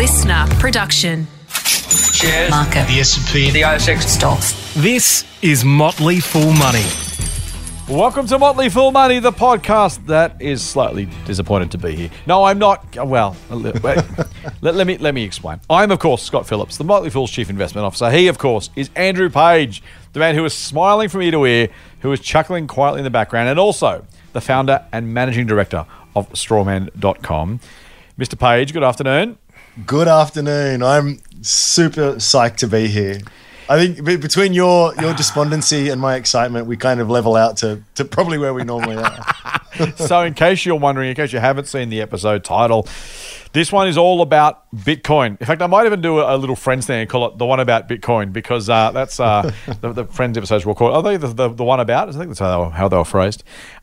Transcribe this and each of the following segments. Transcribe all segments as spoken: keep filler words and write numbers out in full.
listener production. Shares, Market, the S and P, the A S X, stocks. This is Motley Fool Money. Welcome to Motley Fool Money, the podcast that is slightly disappointed to be here. No, I'm not. Well, let, let, let me let me explain. I'm, of course, Scott Phillips, the Motley Fool's Chief Investment Officer. He, of course, is Andrew Page, the man who is smiling from ear to ear, who is chuckling quietly in the background, and also the founder and managing director of strawman dot com. Mister Page, good afternoon. Good afternoon. I'm super psyched to be here. I think be- between your your despondency and my excitement, we kind of level out to, to probably where we normally are. So in case you're wondering, in case you haven't seen the episode title, this one is all about Bitcoin. In fact, I might even do a, a little Friends thing and call it the one about Bitcoin, because uh, that's uh, the, the Friends episodes we'll call it. I think the, the, the one about, I think that's how they were, how they were phrased.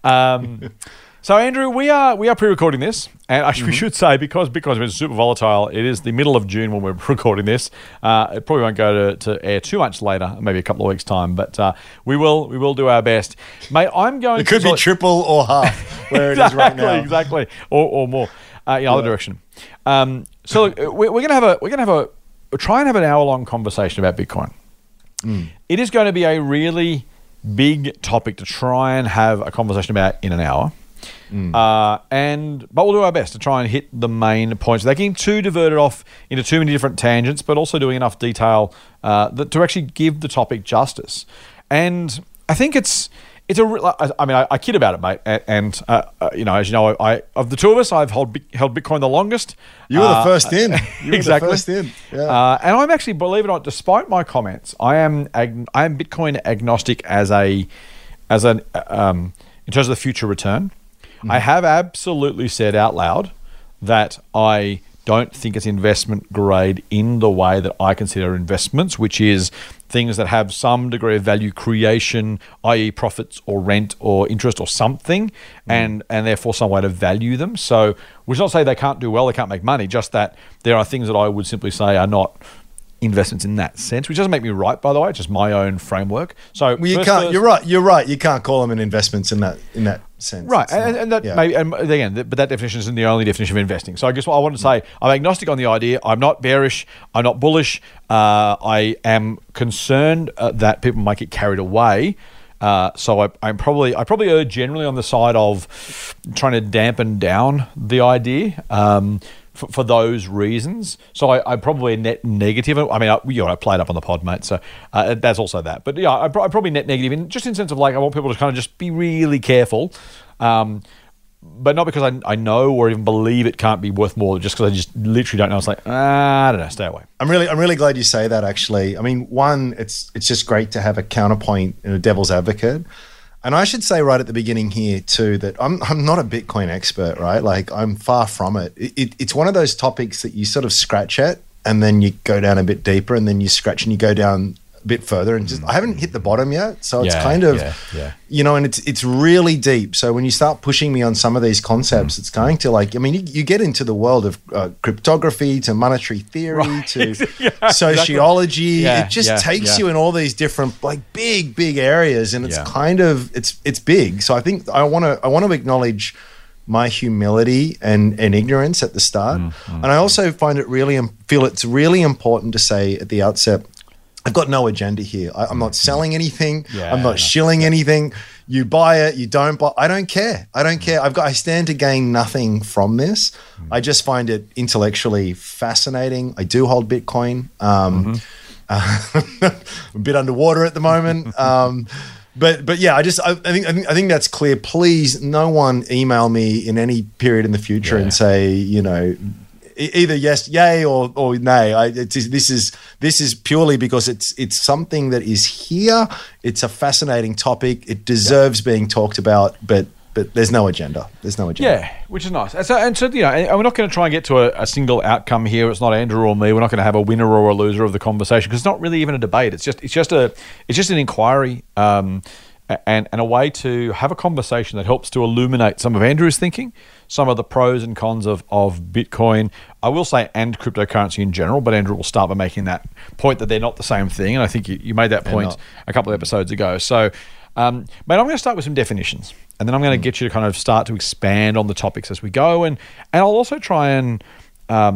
Um, so Andrew, we are we are pre-recording this, and I sh- mm-hmm. we should say, because Bitcoin's been super volatile, it is the middle of June when we're recording this. Uh, it probably won't go to, to air too much later, maybe a couple of weeks' time, but uh, we will we will do our best. Mate, I'm going it to... It could be triple or half where exactly, it is right now. Exactly, or, or more, uh, in yeah. other direction. Um, so look, we're, we're going to have a we're going to have a we'll try and have an hour-long conversation about Bitcoin. Mm. It is going to be a really big topic to try and have a conversation about in an hour. Mm. Uh, and but we'll do our best to try and hit the main points. They're getting too diverted off into too many different tangents, but also doing enough detail uh, that to actually give the topic justice. And I think it's it's a. I mean, I, I kid about it, mate. And, and uh, uh, you know, as you know, I of the two of us, I've held held Bitcoin the longest. You were uh, the first in. You were exactly. the first in. Yeah. Uh, and I'm actually, believe it or not, despite my comments, I am ag- I am Bitcoin agnostic as a as an um, in terms of the future return. I have absolutely said out loud that I don't think it's investment grade in the way that I consider investments, which is things that have some degree of value creation, that is profits or rent or interest or something, mm. and, and therefore some way to value them. So which is not to say they can't do well, they can't make money, just that there are things that I would simply say are not investments in that sense, which doesn't make me right, by the way. It's just my own framework. So well, you first, can't. first, you're right. You're right. You can't call them an investments in that in that sense, right? And, not, and that yeah. maybe, and again, but that definition isn't the only definition of investing. So I guess what I want to say, I'm agnostic on the idea. I'm not bearish. I'm not bullish. Uh, I am concerned uh, that people might get carried away. Uh, so I, I'm probably I probably err generally on the side of trying to dampen down the idea. Um, For, for those reasons. So I, I probably net negative. I mean, I, you know, I played up on the pod, mate, so uh, that's also that. But yeah, I, I probably net negative, in, just in the sense of like I want people to kind of just be really careful, um, but not because I, I know or even believe it can't be worth more, just because I just literally don't know. It's like, ah, I don't know, stay away. I'm really I'm really glad you say that, actually. I mean, one, it's it's just great to have a counterpoint and a devil's advocate. And I should say right at the beginning here too that I'm I'm not a Bitcoin expert, right? Like I'm far from it. It, it. It's one of those topics that you sort of scratch at and then you go down a bit deeper and then you scratch and you go down a bit further and just I haven't hit the bottom yet. So it's yeah, kind of, yeah, yeah. you know, and it's it's really deep. So when you start pushing me on some of these concepts, mm. it's going to like, I mean, you, you get into the world of uh, cryptography to monetary theory right. to yeah, sociology. Exactly. Yeah, it just yeah, takes yeah. you in all these different like big, big areas. And it's Yeah. kind of, it's it's big. So I think I want to I want to acknowledge my humility and, and ignorance at the start. Mm, mm, and I also find it really, feel it's really important to say at the outset, I've got no agenda here. I, I'm not selling anything. Yeah, I'm not no. shilling anything. You buy it, you don't buy. I don't care. I don't care. I've got. I stand to gain nothing from this. Mm. I just find it intellectually fascinating. I do hold Bitcoin. Um, mm-hmm. uh, I'm a bit underwater at the moment. Um, But but yeah, I just I, I think I think I think that's clear. Please, no one email me in any period in the future yeah. and say, you know, either yes, yay, or or nay. I, it's, this is this is purely because it's it's something that is here. It's a fascinating topic. It deserves yeah. being talked about, but but there's no agenda. There's no agenda. Yeah, which is nice. And so, and so you know, and we're not going to try and get to a, a single outcome here. It's not Andrew or me. We're not going to have a winner or a loser of the conversation because it's not really even a debate. It's just it's just a it's just an inquiry. Um, And, and a way to have a conversation that helps to illuminate some of Andrew's thinking, some of the pros and cons of, of Bitcoin, I will say, and cryptocurrency in general, but Andrew will start by making that point that they're not the same thing, and I think you, you made that point a couple of episodes ago. So, um, mate, I'm going to start with some definitions, and then I'm going to get you to kind of start to expand on the topics as we go, and, and I'll also try and... Um,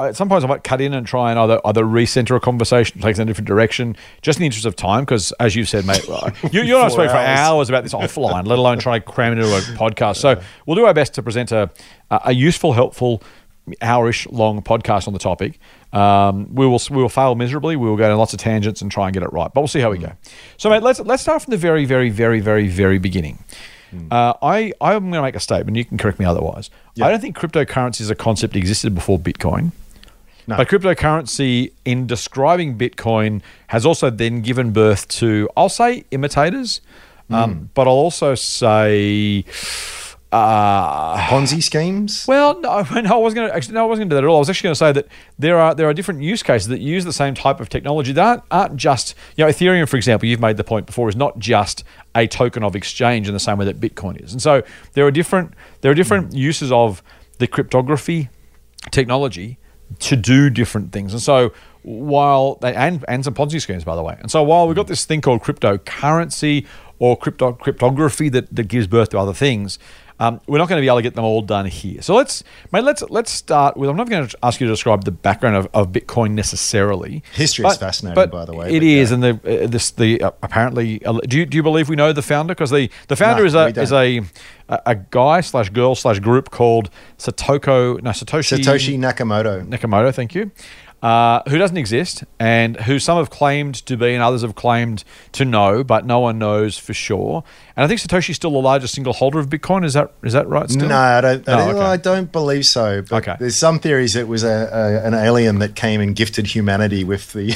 at some points I might cut in and try and either either recenter a conversation, take it in a different direction, just in the interest of time. Because as you've said, mate, you, you're not speaking for hours about this offline, let alone trying to cram it into a podcast. So we'll do our best to present a a useful, helpful, hour-ish long podcast on the topic. Um, we will we will fail miserably. We will go down lots of tangents and try and get it right, but we'll see how we go. So, mate, let's let's start from the very, very, very, very, very beginning. Uh, I I'm going to make a statement. You can correct me otherwise. Yeah. I don't think cryptocurrency as a concept existed before Bitcoin. No. But cryptocurrency, in describing Bitcoin, has also then given birth to, I'll say, imitators, um, but I'll also say. Uh, Ponzi schemes? Well, no, no I wasn't going to actually. No, I wasn't going to do that at all. I was actually going to say that there are there are different use cases that use the same type of technology. That aren't, aren't just, you know, Ethereum, for example. You've made the point before, is not just a token of exchange in the same way that Bitcoin is. And so there are different there are different mm. uses of the cryptography technology to do different things. And so while they and and some Ponzi schemes, by the way. And so while we've got this thing called cryptocurrency or crypto cryptography that that gives birth to other things. Um, we're not going to be able to get them all done here. So let's, mate, let's let's start with. I'm not going to ask you to describe the background of, of Bitcoin necessarily. History is fascinating, but by the way. It is, yeah. and the uh, this the uh, apparently. Uh, do you do you believe we know the founder? Because the the founder No, is a we don't. is a a a guy slash girl slash group called Satoko no Satoshi Satoshi Nakamoto. Nakamoto. Thank you. Uh, who doesn't exist, and who some have claimed to be and others have claimed to know, but no one knows for sure. And I think Satoshi's still the largest single holder of Bitcoin. Is that is that right still? No, I don't, I, No, don't, okay. I don't believe so. But Okay. there's some theories it was a, a an alien that came and gifted humanity with the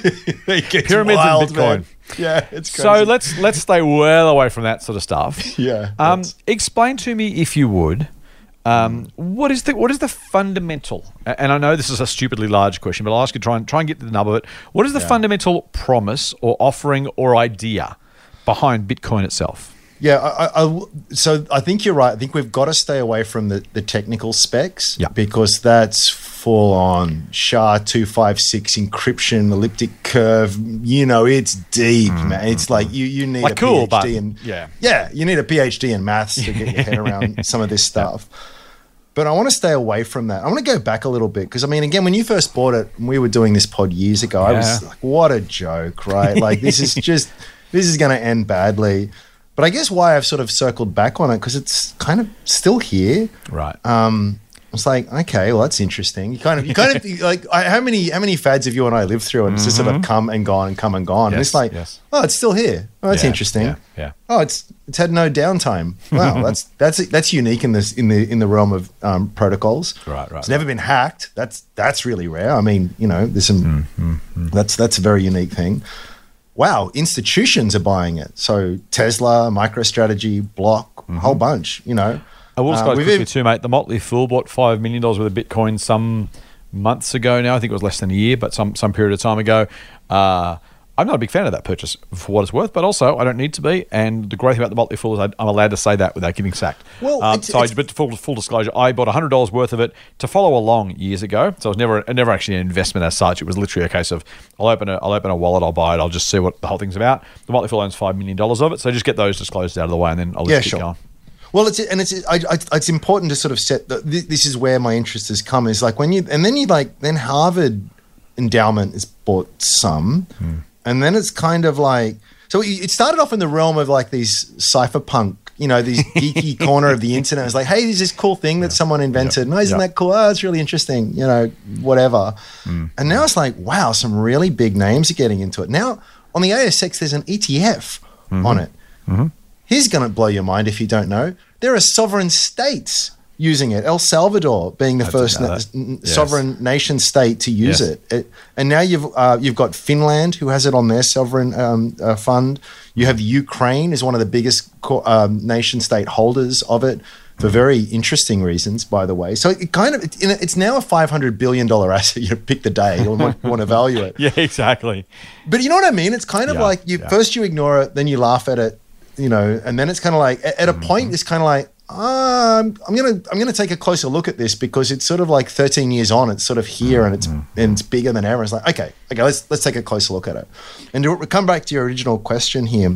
it gets Pyramids and wild, Bitcoin. man. Yeah, it's crazy. So let's let's stay well away from that sort of stuff. Yeah, Um, that's- explain to me, if you would, um, what is the what is the fundamental? And I know this is a stupidly large question, but I'll ask you to try and try and get to the nub of it. What is the Yeah. fundamental promise or offering or idea behind Bitcoin itself? Yeah, I, I, I- so I think you're right. I think we've got to stay away from the, the technical specs Yeah. because that's full on S H A two fifty-six encryption, elliptic curve. You know, it's deep, man. It's like you you need Like a cool, PhD but- in yeah. yeah, you need a PhD in maths to get your head around some of this stuff. But I want to stay away from that. I want to go back a little bit because, I mean, again, when you first bought it, and we were doing this pod years ago, I was Yeah. like, what a joke, right? Like, this is just, this is going to end badly. But I guess why I've sort of circled back on it, because it's kind of still here. Right. Um, it's like, okay, well, that's interesting. You kind of, you kind of like, I, how many, how many fads have you and I lived through, and it's just sort of come and gone and come and gone. and Yes, it's like, yes. oh, it's still here. Oh, that's Yeah, interesting. yeah, yeah. Oh, it's it's had no downtime. Wow, that's that's that's unique in this in the in the realm of um, protocols. Right, right, It's never been hacked. That's that's really rare. I mean, you know, there's some. That's that's a very unique thing. Wow, institutions are buying it. So Tesla, MicroStrategy, Block, a whole bunch. You know, I will Uh, disclose we've quickly ev- too, mate. The Motley Fool bought five million dollars worth of Bitcoin some months ago now. I think it was less than a year, but some some period of time ago. Uh, I'm not a big fan of that purchase for what it's worth, but also I don't need to be. And the great thing about the Motley Fool is I, I'm allowed to say that without getting sacked. Well, um, it's- so, I, it's- but full full disclosure, I bought one hundred dollars worth of it to follow along years ago. So it was never never actually an investment as such. It was literally a case of I'll open a I'll open a wallet, I'll buy it, I'll just see what the whole thing's about. The Motley Fool owns five million dollars of it, so just get those disclosed out of the way, and then I'll just Yeah, keep sure. going. Well, it's and it's I, I, it's important to sort of set. The, this, this is where my interest has come. Is like when you and then you like then Harvard endowment has bought some, and then it's kind of like so it it started off in the realm of like these cypherpunk, you know, these geeky corner of the internet. It's like, hey, there's this cool thing that someone invented. Yeah. No, isn't Yeah. that cool? Oh, it's really interesting. You know, whatever. And now it's like, wow, some really big names are getting into it. Now on the A S X, there's an E T F on it. Here's going to blow your mind if you don't know. There are sovereign states using it. El Salvador being the I first didn't know na- that. n- Yes. sovereign nation state to use Yes. it. it. And now you've uh, you've got Finland who has it on their sovereign um, uh, fund. You have Ukraine is one of the biggest co- um, nation state holders of it for very interesting reasons, by the way. So it kind of it, it's now a five hundred billion dollars asset. You pick the day or what you want to value it. Yeah, exactly. But you know what I mean? It's kind of Yeah, like you yeah. first you ignore it, then you laugh at it, you know, and then it's kind of like at, at a point it's kind of like ah, I'm, I'm gonna I'm gonna take a closer look at this because it's sort of like thirteen years on, it's sort of here and it's and it's bigger than ever. It's like okay, okay, let's let's take a closer look at it. And to come back to your original question here,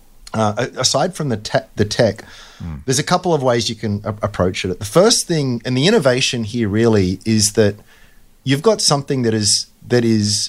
uh, aside from the te- the tech, there's a couple of ways you can a- approach it. The first thing and the innovation here really is that you've got something that is that is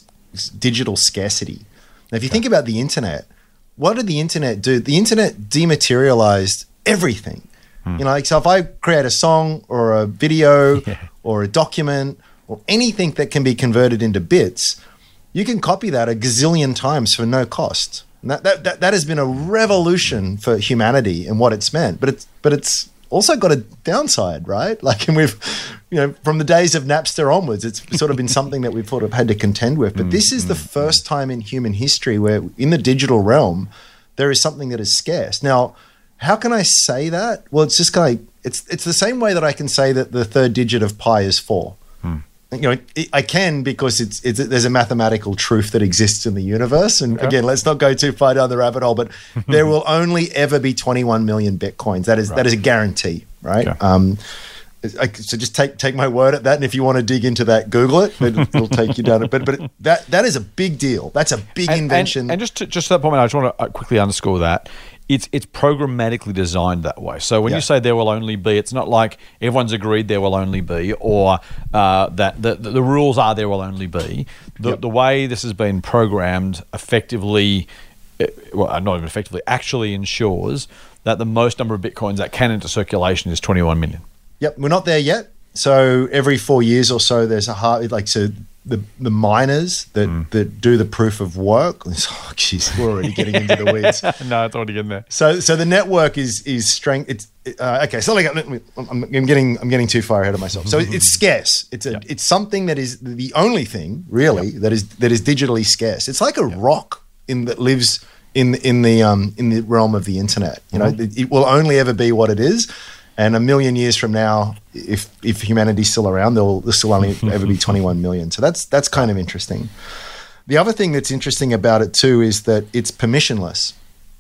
s- digital scarcity. Now, if you think about the internet, what did the internet do? The internet dematerialized everything. Hmm. You know, like, so if I create a song or a video yeah. or a document or anything that can be converted into bits, you can copy that a gazillion times for no cost. And that, that, that, that has been a revolution for humanity and what it's meant. But it's but it's also got a downside, right? Like, and we've, you know, from the days of Napster onwards, it's sort of been something that we've sort of had to contend with. But mm, this is mm, the first mm. time in human history where in the digital realm, there is something that is scarce. Now, how can I say that? Well, it's just kind of, it's, it's the same way that I can say that the third digit of pi is four. Mm. You know, it, I can because it's, it's there's a mathematical truth that exists in the universe. And okay. again, let's not go too far down the rabbit hole, but there will only ever be twenty-one million Bitcoins. That is right. that is a guarantee, right? Okay. Um, I, so just take take my word at that. And if you want to dig into that, Google it. It'll, it'll take you down it. But but it, that that is a big deal. That's a big and, invention. And, and just to, just to that point, I just want to quickly underscore that. It's it's programmatically designed that way. So when yeah. you say there will only be, it's not like everyone's agreed there will only be, or uh, that the, the rules are there will only be. The, yep. the way this has been programmed effectively, well, not even effectively, actually ensures that the most number of Bitcoins that can enter circulation is twenty-one million. Yep, we're not there yet. So every four years or so, there's a hard, like, so the the miners that, mm. that do the proof of work. Oh, jeez, we're already getting into the weeds. No, it's already getting there. So so the network is is strength. It's uh, okay. So like I'm, I'm getting I'm getting too far ahead of myself. So it's scarce. It's a yep. it's something that is the only thing really yep. that is that is digitally scarce. It's like a yep. rock in that lives in in the um in the realm of the internet. You mm-hmm. know, it, it will only ever be what it is. And a million years from now, if if humanity's still around, there'll, there'll still only ever be twenty-one million. So that's that's kind of interesting. The other thing that's interesting about it too is that it's permissionless.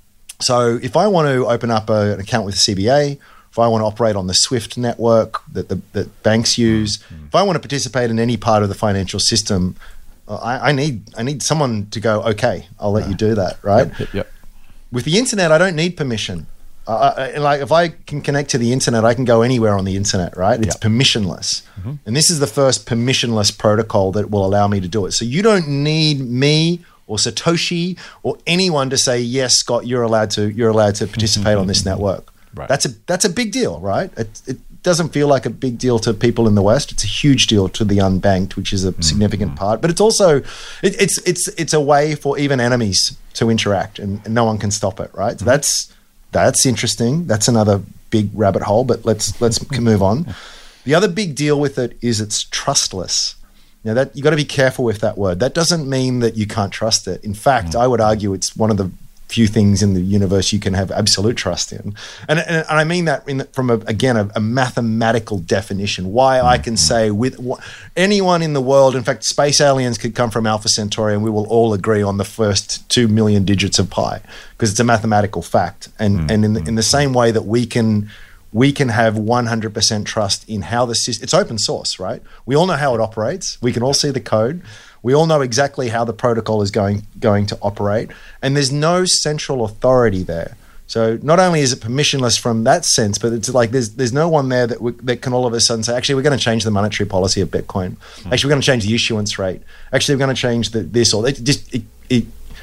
So if I want to open up a, an account with C B A, if I want to operate on the SWIFT network that the that banks use, mm-hmm. if I want to participate in any part of the financial system, uh, I, I need I need someone to go, okay, I'll let right. you do that, right? Yep, yep, yep. With the internet, I don't need permission. Uh, like if I can connect to the internet, I can go anywhere on the internet, right? It's yep. permissionless. Mm-hmm. And this is the first permissionless protocol that will allow me to do it. So you don't need me or Satoshi or anyone to say, yes, Scott, you're allowed to you're allowed to participate on this network. Right. That's a that's a big deal, right? It, it doesn't feel like a big deal to people in the West. It's a huge deal to the unbanked, which is a mm-hmm. significant part. But it's also it, it's it's it's a way for even enemies to interact, and, and no one can stop it, right? So mm-hmm. that's That's interesting. That's another big rabbit hole, but let's let's move on. The other big deal with it is it's trustless. Now that you got to be careful with that word. That doesn't mean that you can't trust it. In fact, mm. I would argue it's one of the few things in the universe you can have absolute trust in. And, and, and I mean that in, from, a, again, a, a mathematical definition. Why I can say with wh- anyone in the world, in fact, space aliens could come from Alpha Centauri and we will all agree on the first two million digits of pi because it's a mathematical fact. And, mm-hmm. and in, the, in the same way that we can we can have one hundred percent trust in how the system, it's open source, right? We all know how it operates. We can all see the code. We all know exactly how the protocol is going going to operate, and there's no central authority there. So not only is it permissionless from that sense, but it's like there's there's no one there that we, that can all of a sudden say, actually, we're going to change the monetary policy of Bitcoin. Mm. Actually, we're going to change the issuance rate. Actually, we're going to change the, this or it just it, it.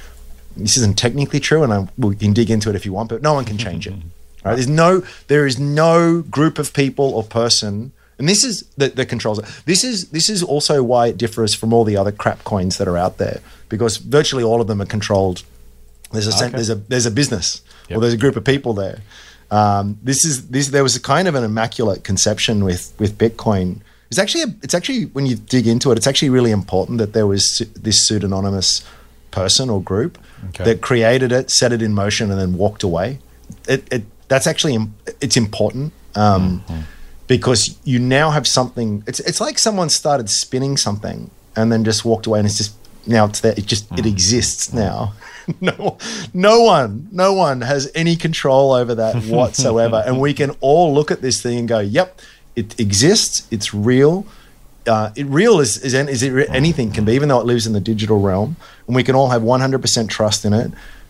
This isn't technically true, and I, we can dig into it if you want, but no one can change it. Right? There's no there is no group of people or person. And this is that, that controls it. This is this is also why it differs from all the other crap coins that are out there, because virtually all of them are controlled. There's a okay. there's a there's a business yep. or there's a group of people there. Um, this is this there was a kind of an immaculate conception with with Bitcoin. It's actually a, it's actually when you dig into it, it's actually really important that there was this pseudonymous person or group okay. that created it, set it in motion, and then walked away. It, it that's actually it's important. Um, mm-hmm. Because you now have something. It's it's like someone started spinning something and then just walked away, and it's just now it's there. It just mm. it exists now. no, no one, no one has any control over that whatsoever. And we can all look at this thing and go, "Yep, it exists. It's real. Uh, it real is is, is it anything can be, even though it lives in the digital realm. And we can all have one hundred percent trust in it.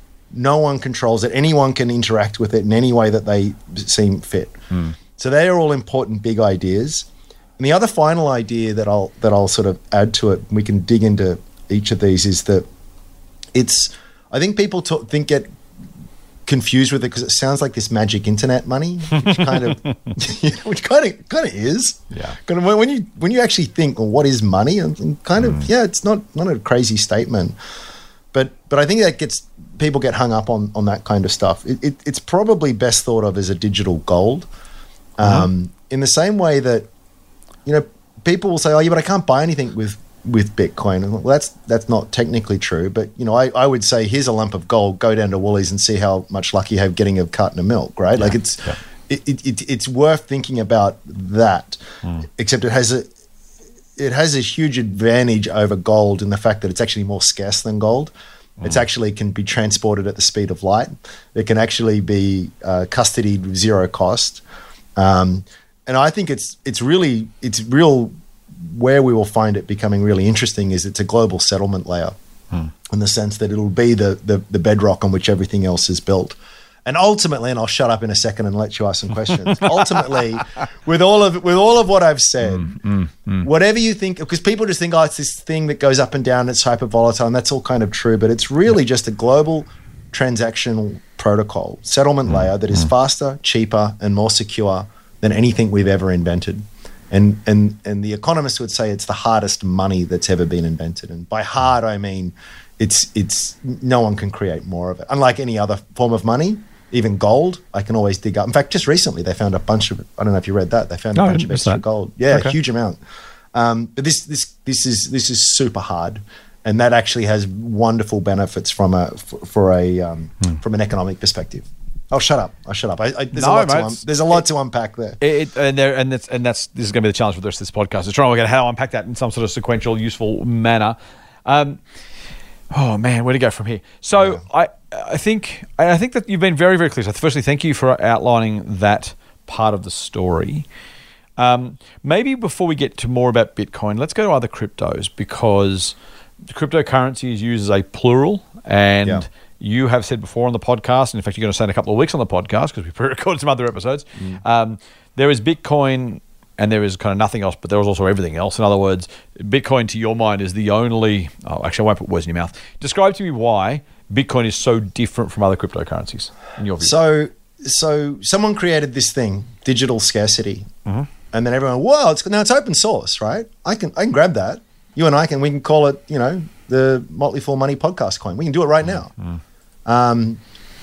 No one controls it. Anyone can interact with it in any way that they seem fit." Mm. So they are all important big ideas. And the other final idea that I'll that I'll sort of add to it, and we can dig into each of these, is that it's. I think people talk, think get confused with it because it sounds like this magic internet money, which kind of, you know, which kind of kind of is. Yeah. Kind of when you when you actually think, well, what is money? And, and kind of, mm. yeah, it's not not a crazy statement, but but I think that gets people get hung up on on that kind of stuff. It, it, it's probably best thought of as a digital gold, um, mm-hmm. in the same way that, you know, people will say, oh, yeah, but I can't buy anything with. with Bitcoin. Well, that's that's not technically true, but you know, I, I would say here's a lump of gold, go down to Woolies and see how much luck you have getting a carton of milk, right? Yeah, like it's yeah. it, it, it it's worth thinking about that. Mm. Except it has a it has a huge advantage over gold in the fact that it's actually more scarce than gold. Mm. It's actually can be transported at the speed of light. It can actually be uh, custodied with zero cost, um, and I think it's it's really it's real. Where we will find it becoming really interesting is it's a global settlement layer, hmm. in the sense that it'll be the, the the bedrock on which everything else is built. And ultimately, and I'll shut up in a second and let you ask some questions. ultimately, with all of with all of what I've said, mm, mm, mm. whatever you think, because people just think, oh, it's this thing that goes up and down, it's hyper volatile, and that's all kind of true, but it's really just a global transactional protocol, settlement mm, layer that is mm. faster, cheaper, and more secure than anything we've ever invented. And and and the economists would say it's the hardest money that's ever been invented. And by hard, I mean it's it's no one can create more of it. Unlike any other form of money, even gold, I can always dig up. In fact, just recently they found a bunch of, I don't know if you read that, they found no, a bunch of extra that. gold. Yeah, okay. a huge amount. Um, but this this this is this is super hard, and that actually has wonderful benefits from a for, for a um, hmm. from an economic perspective. I'll shut up. I'll shut up. I, I, there's, no, a lot mate, to un- there's a lot it, to unpack there. It, and there, and that's and that's this is going to be the challenge for the rest of this podcast. Is trying to work out how to unpack that in some sort of sequential, useful manner. Um, oh man, where to go from here? So yeah. I, I think, I think that you've been very, very clear. So firstly, thank you for outlining that part of the story. Um, maybe before we get to more about Bitcoin, let's go to other cryptos, because cryptocurrency is used as a plural, and yeah. you have said before on the podcast, and in fact, you're going to say in a couple of weeks on the podcast because we pre-recorded some other episodes. Mm. Um, there is Bitcoin, and there is kind of nothing else, but there is also everything else. In other words, Bitcoin, to your mind, is the only. Oh, actually, I won't put words in your mouth. Describe to me why Bitcoin is so different from other cryptocurrencies in your view. So, so someone created this thing, digital scarcity, mm-hmm. and then everyone, whoa! It's now it's open source, right? I can I can grab that. You and I can we can call it, you know, the Motley Fool Money podcast coin. We can do it right now. Mm-hmm. Um,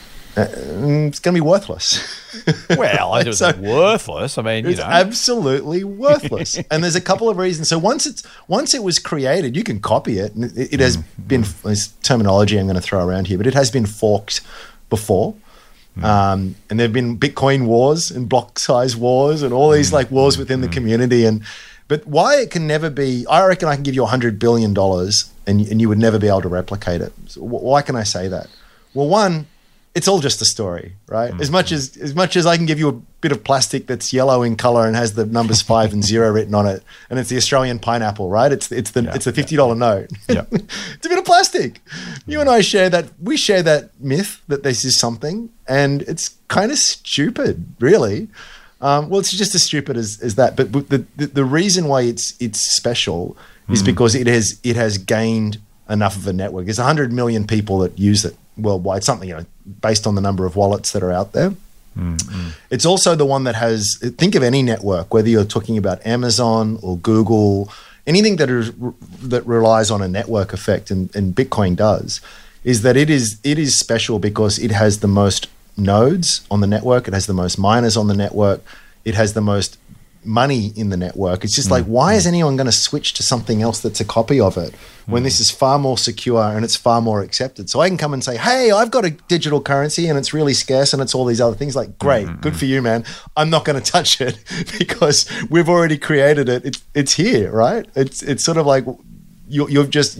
it's going to be worthless. Well, I do so, worthless. I mean, you it's know. absolutely worthless. And there's a couple of reasons. So once it's once it was created, you can copy it. And it, it has mm-hmm. been this terminology I'm going to throw around here, but it has been forked before. Mm. Um, and there've been Bitcoin wars and block size wars and all these mm. like wars within mm. the community. And but why it can never be, I reckon I can give you a hundred billion dollars and and you would never be able to replicate it. So why can I say that? Well, one, it's all just a story, right? Mm-hmm. As much as as much as I can give you a bit of plastic that's yellow in color and has the numbers five and zero written on it, and it's the Australian pineapple, right? It's it's the yeah, it's the fifty dollar yeah. note. Yeah. It's a bit of plastic. You and I share that. We share that myth that this is something, and it's kind of stupid, really. Um, well, it's just as stupid as, as that. But the, the the reason why it's it's special mm. is because it has it has gained enough of a network. There's one hundred million people that use it worldwide, something, you know, based on the number of wallets that are out there. Mm-hmm. It's also the one that has, think of any network, whether you're talking about Amazon or Google, anything that is that relies on a network effect, and, and Bitcoin does, is that it is it is special because it has the most nodes on the network, it has the most miners on the network, it has the most money in the network. It's just mm. like, why is anyone going to switch to something else that's a copy of it when mm. this is far more secure and it's far more accepted? So I can come and say, hey, I've got a digital currency and it's really scarce and it's all these other things. Like, great, mm-hmm. good for you, man. I'm not going to touch it because we've already created it. It's it's here, right? It's it's sort of like you, you've just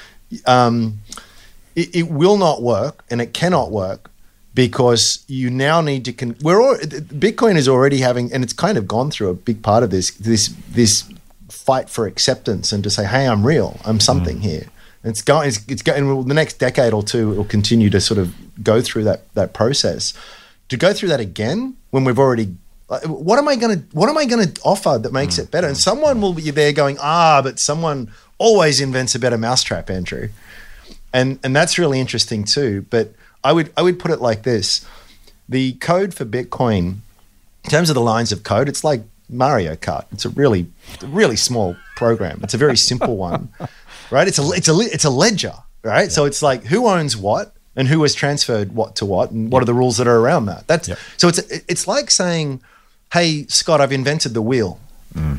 um, it, it will not work and it cannot work. Because you now need to, con- we're all, Bitcoin is already having, and it's kind of gone through a big part of this, this, this fight for acceptance and to say, hey, I'm real, I'm something mm. here. And it's going, it's, it's going, the next decade or two, it will continue to sort of go through that that process. To go through that again when we've already Like, what am I going to what am I going to offer that makes it better? And someone will be there going, ah, but someone always invents a better mousetrap, Andrew. And and that's really interesting too. But I would I would put it like this: the code for Bitcoin, in terms of the lines of code, it's like Mario Kart. It's a really really small program. It's a very simple one, right? It's a it's a it's a ledger, right? Yeah. So it's like who owns what and who has transferred what to what, and what yep. are the rules that are around that. That's yep. so it's it's like saying, hey, Scott, I've invented the wheel. Mm.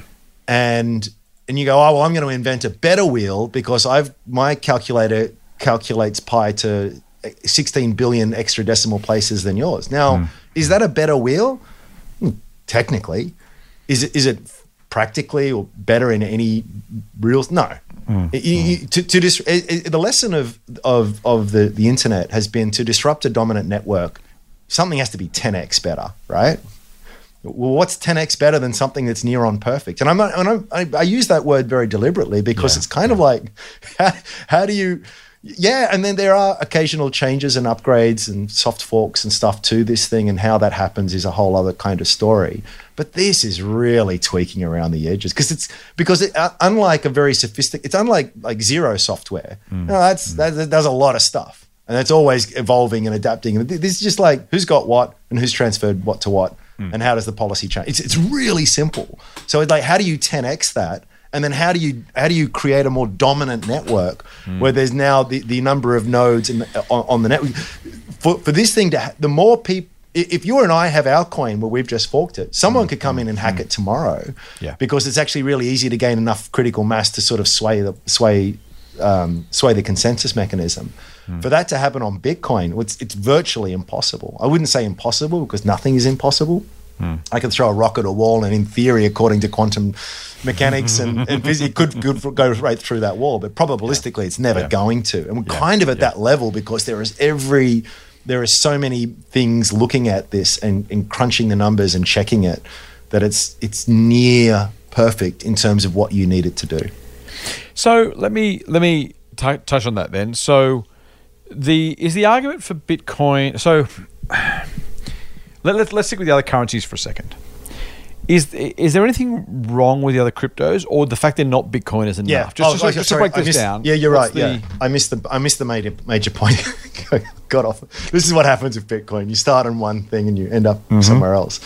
And and you go, oh, well, I'm going to invent a better wheel because I've my calculator calculates pi to sixteen billion extra decimal places than yours. Now, mm. is that a better wheel? Hmm, technically. Is it is it practically or better in any real? No. Mm. You, you, to, to dis, it, it, the lesson of of of the, the internet has been to disrupt a dominant network. Something has to be ten x better, right? Well, what's ten x better than something that's near on perfect? And I'm not, and I'm, I, I use that word very deliberately because yeah. it's kind yeah. of like, how, how do you, yeah. And then there are occasional changes and upgrades and soft forks and stuff to this thing, and how that happens is a whole other kind of story. But this is really tweaking around the edges because it's because it, uh, unlike a very sophisticated, it's unlike like zero software. Mm. You know, that's mm. that, that does a lot of stuff, and it's always evolving and adapting. And this is just like who's got what and who's transferred what to what. Mm. And how does the policy change? It's it's really simple. So it's like, how do you ten x that? And then how do you how do you create a more dominant network mm. where there's now the, the number of nodes in the, on, on the network? For for this thing to ha- the more people, if you and I have our coin where we've just forked it, someone mm. could come in and hack mm. it tomorrow. Yeah. Because it's actually really easy to gain enough critical mass to sort of sway the sway um, sway the consensus mechanism. Mm. For that to happen on Bitcoin, it's, it's virtually impossible. I wouldn't say impossible because nothing is impossible. Mm. I could throw a rock at a wall, and in theory, according to quantum mechanics and, and physics, it could, could go right through that wall. But probabilistically, yeah. it's never yeah. going to. And we're yeah. kind of at yeah. that level because there is every there are so many things looking at this and, and crunching the numbers and checking it that it's it's near perfect in terms of what you need it to do. So let me let me t- touch on that then. So. The is the argument for Bitcoin. So let, let's let's stick with the other currencies for a second. Is is there anything wrong with the other cryptos, or the fact they're not Bitcoin is enough? Yeah. Just, oh, just, okay, just sorry, to break this missed, down. Yeah, you're right. The, yeah, I missed the I missed the major major point. Got off. This is what happens with Bitcoin. You start on one thing and you end up mm-hmm. somewhere else.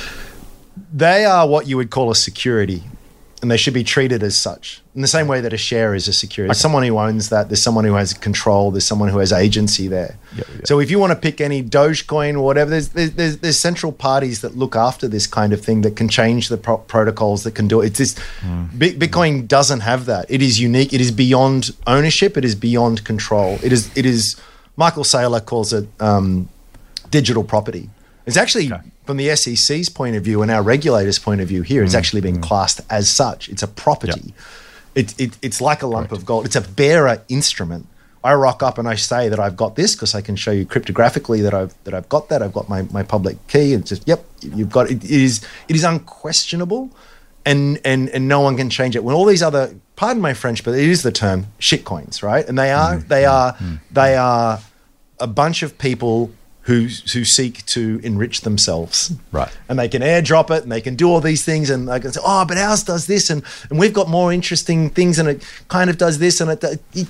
They are what you would call a security. And they should be treated as such in the same way that a share is a security. There's someone who owns that. There's someone who has control. There's someone who has agency there. Yep, yep. So if you want to pick any Dogecoin or whatever, there's, there's there's central parties that look after this kind of thing that can change the pro- protocols that can do it. It's just mm. Bitcoin doesn't have that. It is unique. It is beyond ownership. It is beyond control. It is it is. Michael Saylor calls it um, digital property. It's actually, okay. from the S E C's point of view and our regulator's point of view here, it's mm, actually been mm. classed as such. It's a property. Yep. It, it, it's like a lump Correct. of gold. It's a bearer instrument. I rock up and I say that I've got this because I can show you cryptographically that I've that I've got that. I've got my, my public key. And just, yep, you've got it. It is, it is unquestionable, and, and, and no one can change it. When all these other, pardon my French, but it is the term, shitcoins, right? And they are, mm, they mm, are, mm, they are a bunch of people who who seek to enrich themselves. Right. And they can airdrop it and they can do all these things and they can say, oh, but ours does this and, and we've got more interesting things and it kind of does this and it it,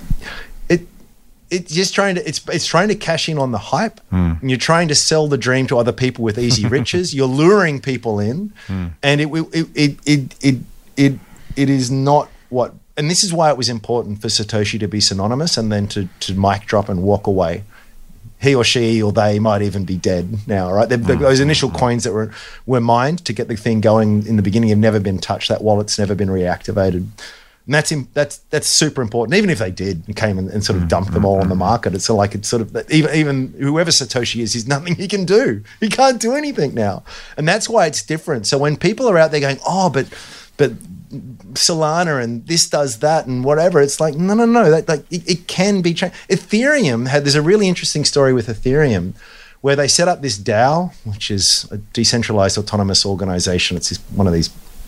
it it's just trying to it's it's trying to cash in on the hype mm. and you're trying to sell the dream to other people with easy riches. You're luring people in mm. and it it, it it it it it is not what, and this is why it was important for Satoshi to be synonymous and then to to mic drop and walk away. He or she or they might even be dead now, right? Mm. Those initial coins that were were mined to get the thing going in the beginning have never been touched. That wallet's never been reactivated. And that's that's that's super important. Even if they did and came and, and sort of dumped them all on the market, it's sort of like it's sort of even even whoever Satoshi is, there's nothing he can do. He can't do anything now, and that's why it's different. So when people are out there going, oh, but but Solana and this does that and whatever, it's like no no no that like it, it can be changed. Ethereum had there's a really interesting story with Ethereum where they set up this DAO, which is a decentralized autonomous organization. It's just one of these,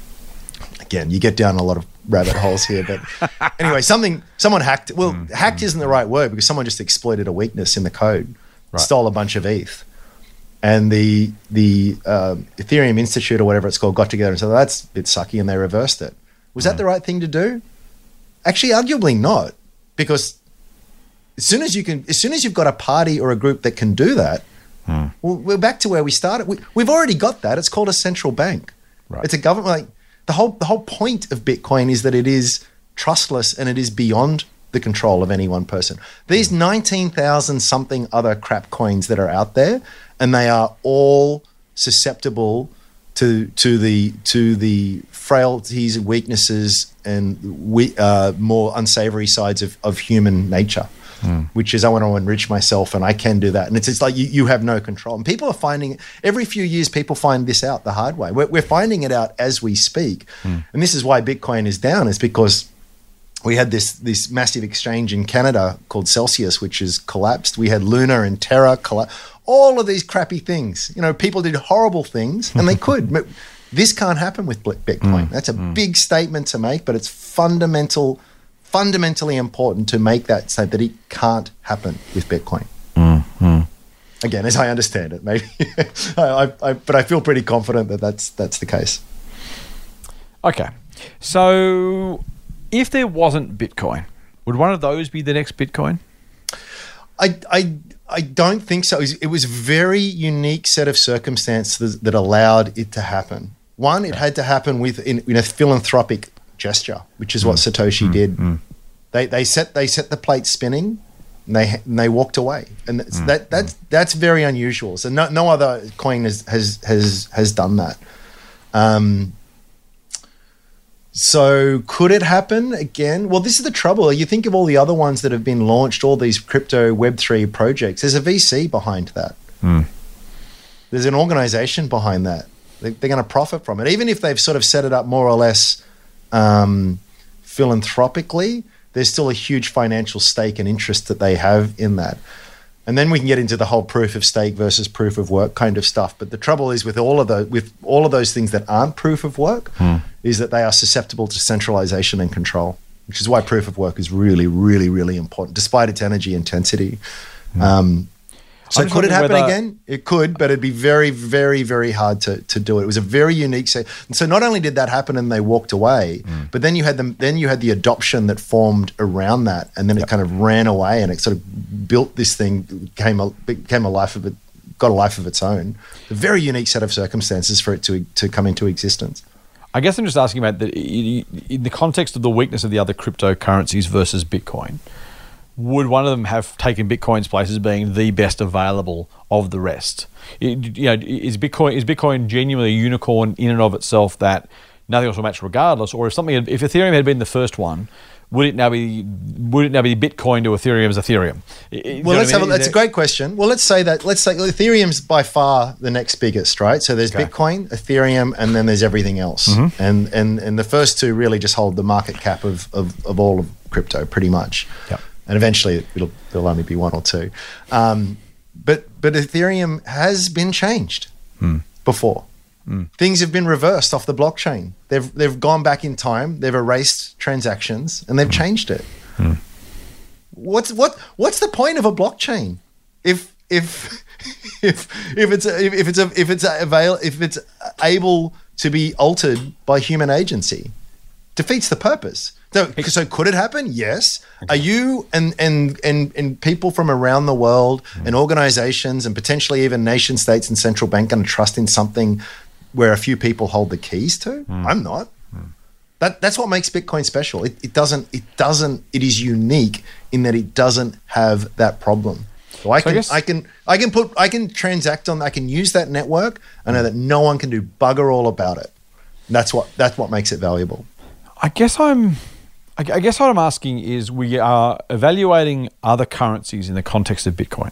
again, you get down a lot of rabbit holes here, but anyway, something someone hacked well mm, hacked mm, isn't the right word because someone just exploited a weakness in the code, right. Stole a bunch of E T H. And the the uh, Ethereum Institute or whatever it's called got together and said, that's a bit sucky, and they reversed it. Was mm. that the right thing to do? Actually, arguably not, because as soon as you can, as soon as you've got a party or a group that can do that, mm. well, we're back to where we started. We, we've already got that. It's called a central bank. Right. It's a government. Like the whole the whole point of Bitcoin is that it is trustless and it is beyond the control of any one person. These nineteen thousand something other crap coins that are out there, and they are all susceptible to to the to the frailties and weaknesses and we, uh, more unsavory sides of, of human nature, mm. which is I want to enrich myself and I can do that. And it's, it's like you, you have no control. And people are finding, every few years people find this out the hard way. We're, we're finding it out as we speak. Mm. And this is why Bitcoin is down, is because we had this this massive exchange in Canada called Celsius, which has collapsed. We had Luna and Terra collapse. All of these crappy things. You know, people did horrible things, and they could. But this can't happen with Bitcoin. Mm, That's a mm. big statement to make, but it's fundamental, fundamentally important to make that say that it can't happen with Bitcoin. Mm, mm. Again, as I understand it, maybe, I, I, but I feel pretty confident that that's that's the case. Okay, so if there wasn't Bitcoin, would one of those be the next Bitcoin? I, I, I don't think so. It was, it was a very unique set of circumstances that allowed it to happen. One, it had to happen with in, in a philanthropic gesture, which is what mm. Satoshi mm. did. Mm. They they set they set the plate spinning, and they and they walked away, and that's, mm. that that's that's very unusual. So no no other coin has has has has done that. Um. So could it happen again? Well, this is the trouble. You think of all the other ones that have been launched, all these crypto Web three projects. There's a V C behind that. Mm. There's an organization behind that. They, they're going to profit from it. Even if they've sort of set it up more or less um, philanthropically, there's still a huge financial stake and interest that they have in that. And then we can get into the whole proof of stake versus proof of work kind of stuff. But the trouble is with all of those, with all of those things that aren't proof of work, mm. is that they are susceptible to centralization and control, which is why proof of work is really, really, really important, despite its energy intensity. Mm. Um, so could it happen whether- again? It could, but it'd be very, very, very hard to to do it. It was a very unique set. And so not only did that happen and they walked away, mm. but then you had them. Then you had the adoption that formed around that, and then yep. it kind of ran away, and it sort of built this thing, became a became a life of it, got a life of its own. A very unique set of circumstances for it to to come into existence. I guess I'm just asking about the, in the context of the weakness of the other cryptocurrencies versus Bitcoin. Would one of them have taken Bitcoin's place as being the best available of the rest? It, you know, is Bitcoin is Bitcoin genuinely a unicorn in and of itself that nothing else will match regardless? Or if something, had, if Ethereum had been the first one, would it now be would it now be Bitcoin to Ethereum's Ethereum? You well, let's I mean? have a, that's a great question. Well, let's say that let's say Ethereum's by far the next biggest, right? So there's okay. Bitcoin, Ethereum, and then there's everything else. Mm-hmm. And and and the first two really just hold the market cap of of, of all of crypto, pretty much. Yep. And eventually it'll, there'll only be one or two. Um, but but Ethereum has been changed mm. before. Mm. Things have been reversed off the blockchain. They've they've gone back in time. They've erased transactions and they've mm. changed it. Mm. What's what what's the point of a blockchain if if if if it's a, if it's a, if it's a avail if it's able to be altered by human agency? Defeats the purpose. So, so could it happen? Yes. Okay. Are you and, and and and people from around the world mm. and organizations and potentially even nation states and central bank going to trust in something where a few people hold the keys to? Mm. I'm not. Mm. That that's what makes Bitcoin special. It, it doesn't. It doesn't. It is unique in that it doesn't have that problem. So I so can I, guess- I can I can put I can transact on. I can use that network. I know that no one can do bugger all about it. And that's what that's what makes it valuable. I guess I'm. I guess what I'm asking is, we are evaluating other currencies in the context of Bitcoin.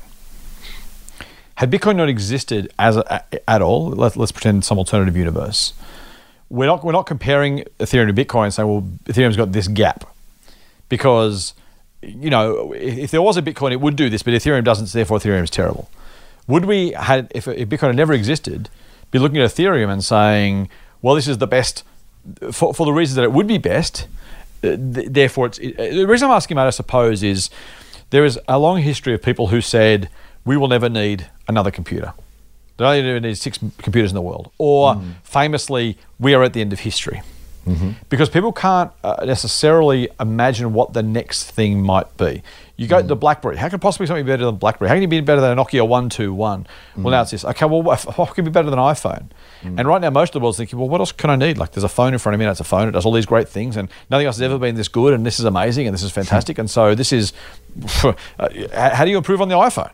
Had Bitcoin not existed as a, at all, let, let's pretend some alternative universe. We're not we're not comparing Ethereum to Bitcoin and saying, well, Ethereum's got this gap, because you know if there was a Bitcoin, it would do this, but Ethereum doesn't. So therefore, Ethereum is terrible. Would we had if, if Bitcoin had never existed, be looking at Ethereum and saying, well, this is the best for for the reasons that it would be best. Therefore, it's, it, the reason I'm asking about, I suppose, is there is a long history of people who said we will never need another computer. There only need six computers in the world. Or mm. famously, we are at the end of history. Mm-hmm. Because people can't uh, necessarily imagine what the next thing might be. You go mm. to the BlackBerry. How can possibly something be better than BlackBerry? How can you be better than a Nokia one two one? Mm. Well, now it's this. Okay, well, what, what can be better than an iPhone? Mm. And right now, most of the world's thinking, well, what else can I need? Like, there's a phone in front of me, and it's a phone. It does all these great things, and nothing else has ever been this good, and this is amazing, and this is fantastic. And so this is, uh, how do you improve on the iPhone?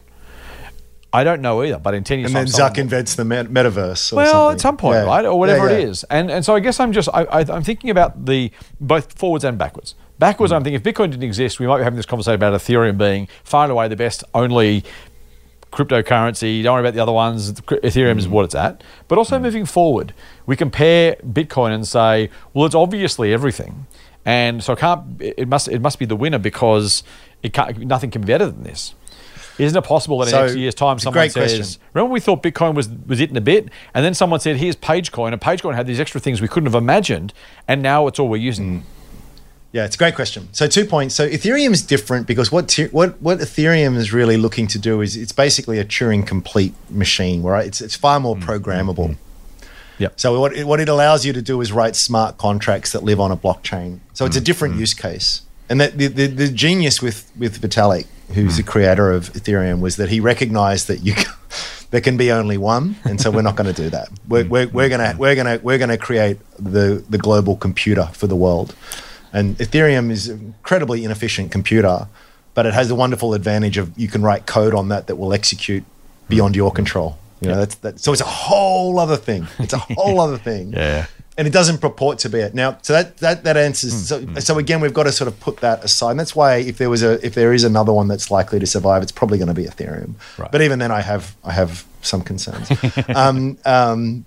I don't know either, but in ten years and then time, Zuck invents the met- metaverse. Or well, something. at some point, yeah. right, or whatever yeah, yeah. it is, and and so I guess I'm just I, I, I'm thinking about the both forwards and backwards. Backwards, mm. I'm thinking if Bitcoin didn't exist, we might be having this conversation about Ethereum being far and away the best only cryptocurrency. Don't worry about the other ones. Ethereum mm. is what it's at. But also mm. moving forward, we compare Bitcoin and say, well, it's obviously everything, and so it can't. It must it must be the winner because it can't. Nothing can be better than this. Isn't it possible that in so, X years' time someone says, question. remember we thought Bitcoin was, was it in a bit? And then someone said, here's Pagecoin. And Pagecoin had these extra things we couldn't have imagined. And now it's all we're using. Mm. Yeah, it's a great question. So two points. So Ethereum is different because what te- what what Ethereum is really looking to do is it's basically a Turing complete machine, right? It's it's far more programmable. Mm-hmm. Yep. So what it, what it allows you to do is write smart contracts that live on a blockchain. So it's mm-hmm. a different mm-hmm. use case. And that the, the the genius with with Vitalik, who's the creator of Ethereum, was that he recognized that you can, there can be only one, and so we're not going to do that. We're we're, we're gonna we're gonna we're gonna create the the global computer for the world. And Ethereum is an incredibly inefficient computer, but it has the wonderful advantage of you can write code on that that will execute beyond your control. You know, that's that. So it's a whole other thing. It's a whole other thing. Yeah. And it doesn't purport to be it. Now, so that that that answers. Mm, so, mm. so again, we've got to sort of put that aside. And that's why if there was a if there is another one that's likely to survive, it's probably going to be Ethereum. Right. But even then, I have I have some concerns. um, um,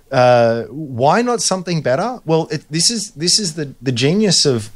uh, why not something better? Well, it, this is this is the, the genius of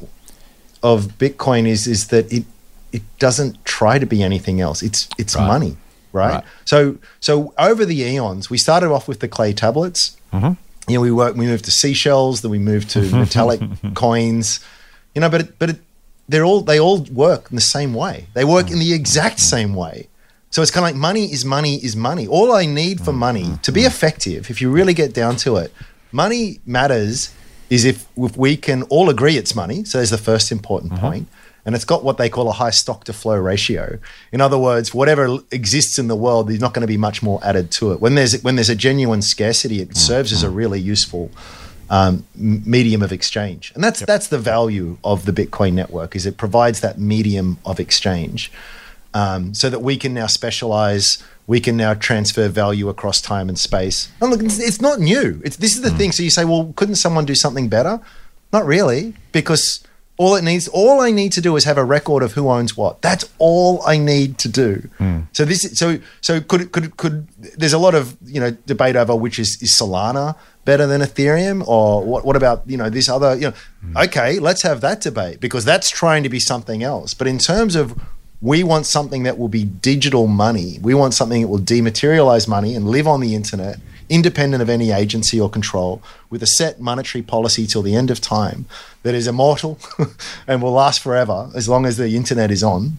of Bitcoin is is that it it doesn't try to be anything else. It's it's right. money, right? right? So so over the eons, we started off with the clay tablets. Mm-hmm. You know, we work, we moved to seashells, then we moved to metallic coins. You know, but it, but it, they're all they all work in the same way. They work in the exact same way. So it's kind of like money is money is money. All I need for money to be effective, if you really get down to it, money matters is if, if we can all agree it's money. So there's the first important mm-hmm. point. And it's got what they call a high stock to flow ratio. In other words, whatever exists in the world, there's not going to be much more added to it. When there's when there's a genuine scarcity, it serves as a really useful um, medium of exchange. And that's yep. that's the value of the Bitcoin network, is it provides that medium of exchange, um, so that we can now specialize, we can now transfer value across time and space. And look, it's, it's not new. It's this is the mm. thing. So you say, well, couldn't someone do something better? Not really, because All it needs, all I need to do is have a record of who owns what. That's all I need to do. Mm. So this, so so could could could. There's a lot of you know debate over which is is Solana better than Ethereum, or what? What about you know this other? You know, mm. okay, let's have that debate because that's trying to be something else. But in terms of we want something that will be digital money. We want something that will dematerialize money and live on the internet, independent of any agency or control, with a set monetary policy till the end of time that is immortal and will last forever as long as the internet is on.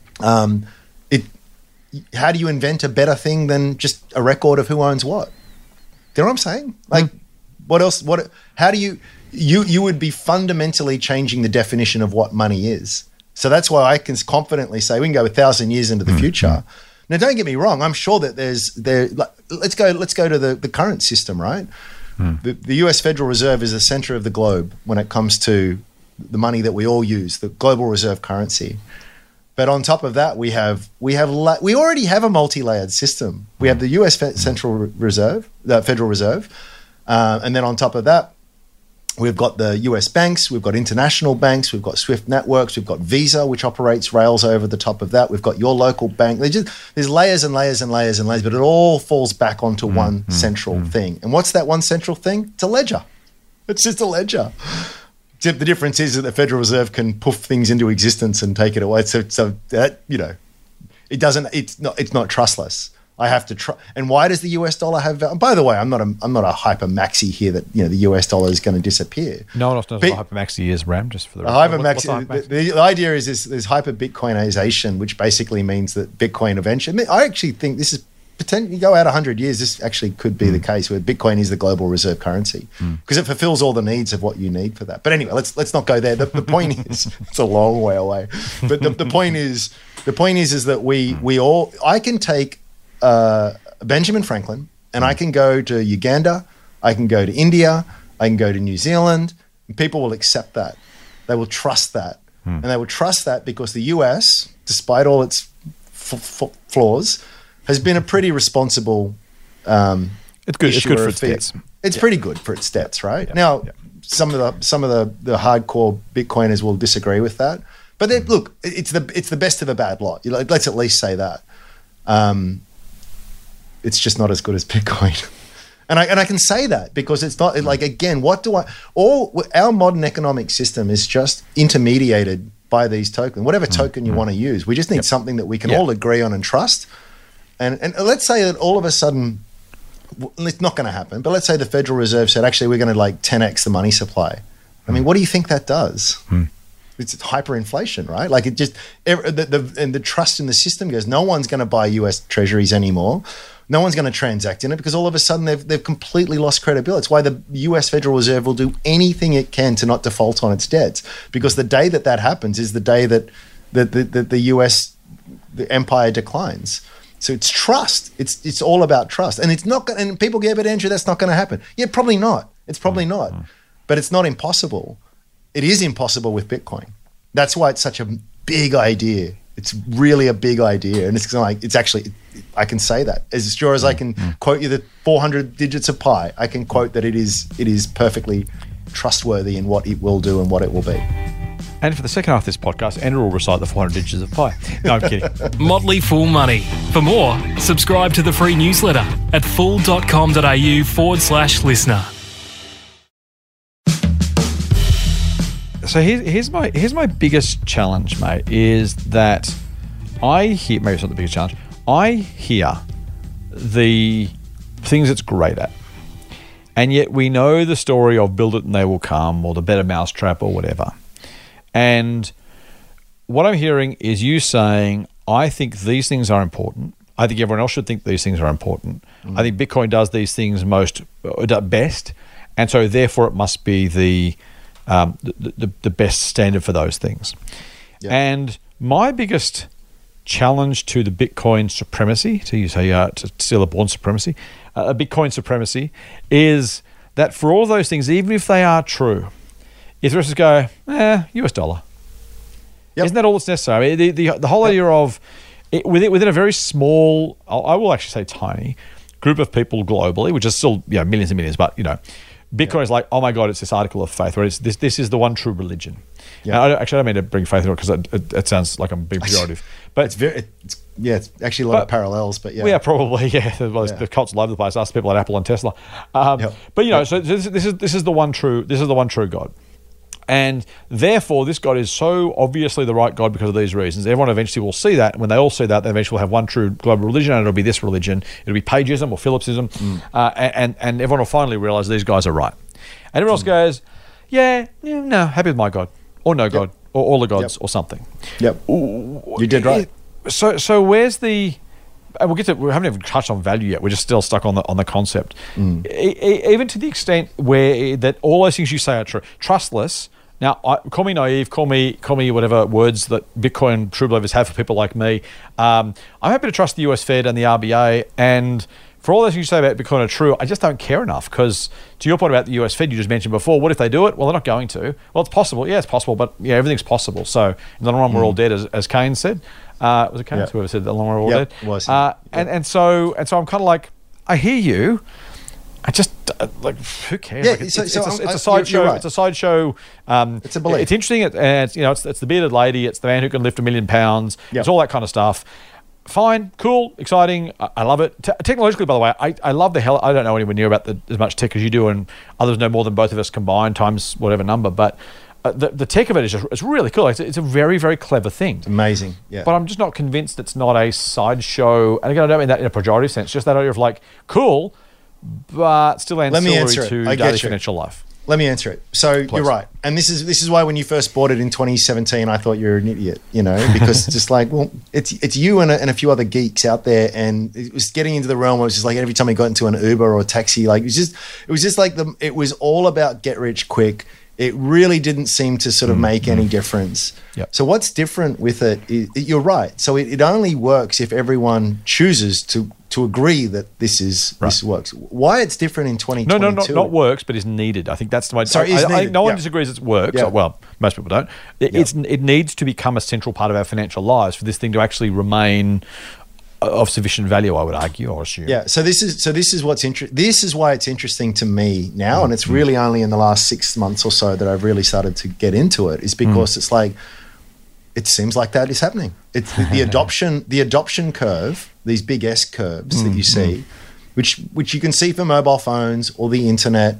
Um, it. How do you invent a better thing than just a record of who owns what? You know what I'm saying? Like, mm. what else? What? How do you? You you would be fundamentally changing the definition of what money is. So that's why I can confidently say we can go a thousand years into the mm. future. Now, don't get me wrong. I'm sure that there's there. Like, let's go. Let's go to the, the current system, right? Mm. The, the U S Federal Reserve is the center of the globe when it comes to the money that we all use, the global reserve currency. But on top of that, we have we have la- we already have a multi-layered system. We have the U S Fe- Central Reserve, the Federal Reserve, uh, and then on top of that, we've got the U S banks, we've got international banks, we've got SWIFT networks, we've got Visa, which operates rails over the top of that. We've got your local bank. Just, there's layers and layers and layers and layers, but it all falls back onto mm, one mm, central mm. thing. And what's that one central thing? It's a ledger. It's just a ledger. The difference is that the Federal Reserve can poof things into existence and take it away. So, so that, you know, it doesn't. It's not. It's not trustless. I have to try. And why does the U S dollar have value? By the way, I'm not a I'm not a hyper maxi here that you know the U S dollar is going to disappear. No one else knows but, what hyper maxi is, Ram. Just for the hyper maxi. The, the, the idea is this: there's hyper Bitcoinization, which basically means that Bitcoin eventually. I, mean, I actually think this is potentially go out one hundred years, this actually could be mm. the case where Bitcoin is the global reserve currency because mm. it fulfills all the needs of what you need for that. But anyway, let's let's not go there. The, the point is, it's a long way away. But the, the point is, the point is, is that we we all. I can take uh, Benjamin Franklin and I can go to Uganda, I can go to India, I can go to New Zealand, and people will accept that. They will trust that, mm. and they will trust that because the U S, despite all its f- f- flaws, has been a pretty responsible um, it's good. It's good for its debts. It's yeah. pretty good for its debts, right? Yeah. Now, yeah. some of the some of the, the hardcore Bitcoiners will disagree with that, but then, look, it's the it's the best of a bad lot. You know, let's at least say that. Um, it's just not as good as Bitcoin, and I and I can say that because it's not like again, what do I? All our modern economic system is just intermediated by these tokens. Whatever token you mm-hmm. want to use, we just need yep. something that we can yep. all agree on and trust. And, and let's say that all of a sudden, it's not going to happen, but let's say the Federal Reserve said, actually, we're going to like ten x the money supply. I mean, what do you think that does? Hmm. It's hyperinflation, right? Like it just, the, the, and the trust in the system goes, no one's going to buy U S treasuries anymore. No one's going to transact in it because all of a sudden they've, they've completely lost credibility. It's why the U S Federal Reserve will do anything it can to not default on its debts, because the day that that happens is the day that the, the, the, the U S the empire declines. So it's trust. It's it's all about trust, and it's not. And people go, yeah, but Andrew, that's not going to happen. Yeah, probably not. It's probably not, but it's not impossible. It is impossible with Bitcoin. That's why it's such a big idea. It's really a big idea, and it's like it's actually. I can say that as sure as I can quote you the four hundred digits of pi. I can quote that it is it is perfectly trustworthy in what it will do and what it will be. And for the second half of this podcast, Andrew will recite the four hundred digits of pi. No, I'm kidding. Motley Fool Money. For more, subscribe to the free newsletter at fool.com.au forward slash listener. So here's, here's my here's my biggest challenge, mate, is that I hear, maybe it's not the biggest challenge, I hear the things it's great at. And yet we know the story of build it and they will come, or the better mousetrap, or whatever. And what I'm hearing is you saying, I think these things are important. I think everyone else should think these things are important. Mm. I think Bitcoin does these things most uh, best, and so therefore it must be the um, the, the, the best standard for those things. Yeah. And my biggest challenge to the Bitcoin supremacy, to use a uh, to steal a born supremacy, uh, a Bitcoin supremacy, is that for all of those things, even if they are true, if the rest of us go, eh, U S dollar. Yep. Isn't that all that's necessary? The, the, the whole yep. idea of, it, within, within a very small, I will actually say tiny, group of people globally, which is still you know, millions and millions, but you know, Bitcoin yep. is like, oh my God, it's this article of faith, where it's this this is the one true religion. Yep. I, actually, I don't mean to bring faith into it because it, it, it sounds like I'm being pejorative. But it's very, it's, yeah, it's actually a lot but, of parallels, but yeah. Well, yeah, probably, yeah. Well, yeah. The cults all over the place. Ask people at Apple and Tesla. Um, yep. But you know, yep. so this, this is this is the one true, this is the one true God. And therefore, this God is so obviously the right God because of these reasons. Everyone eventually will see that. When they all see that, they eventually will have one true global religion, and it'll be this religion. It'll be Pageism or Phillipsism. Mm. Uh, and, and everyone will finally realize these guys are right. And everyone else goes, yeah, yeah, no, happy with my God. Or no God. Yep. Or all the gods. Yep. Or something. Yep. Ooh, you did right. So so where's the... And we'll get to, we haven't even touched on value yet. We're just still stuck on the on the concept. Mm. E- even to the extent where that all those things you say are true. Trustless. Now, I, call me naive, call me call me whatever words that Bitcoin true believers have for people like me. Um, I'm happy to trust the U S Fed and the R B A. And for all those things you say about Bitcoin are true, I just don't care enough because to your point about the U S Fed you just mentioned before, what if they do it? Well, they're not going to. Well, it's possible. Yeah, it's possible. But yeah, everything's possible. So in the long run, mm. we're all dead, as, as Keynes said. Uh, was it Keynes? Yep. Whoever said the long run, we're all yep, dead? Was. Uh, yep. and, and, so, and so I'm kind of like, I hear you. I just uh, like who cares? Yeah, like it's, so, it's, so it's, a, it's a sideshow. Right. It's a sideshow. Um, it's a belief. It's interesting. It, and it's, you know, it's, it's the bearded lady. It's the man who can lift a million pounds. Yep. It's all that kind of stuff. Fine, cool, exciting. I, I love it. Te- technologically, by the way, I, I love the hell. I don't know anywhere near about the, as much tech as you do, and others know more than both of us combined times whatever number. But uh, the the tech of it is just it's really cool. It's, it's a very very clever thing. It's amazing. Yeah. But I'm just not convinced it's not a sideshow. And again, I don't mean that in a pejorative sense. Just that idea of like cool. But still ancillary to daily financial life. Let me answer it. So Please. you're right, and this is this is why when you first bought it in twenty seventeen, I thought you're an idiot, you know, because it's just like, well, it's it's you and a, and a few other geeks out there, and it was getting into the realm where it was just like every time I got into an Uber or a taxi, like it was just it was just like the it was all about get rich quick. It really didn't seem to sort of make any difference. Yep. So what's different with it? Is, you're right. So it, it only works if everyone chooses to to agree that this is Right. this works. Why it's different in twenty No, twenty-two? no, not, not works, but is needed. I think that's the way. Sorry, I, is I- I- needed, no one yeah. disagrees it works. Yeah. Well, most people don't. It, Yeah. it's, it needs to become a central part of our financial lives for this thing to actually remain of sufficient value, I would argue or assume. Yeah. So this is so this is what's interesting. This is why it's interesting to me now, and it's really only in the last six months or so that I've really started to get into it. Is because it's like it seems like that is happening. It's the, the adoption, the adoption curve, these big S curves that you see, which which you can see for mobile phones or the internet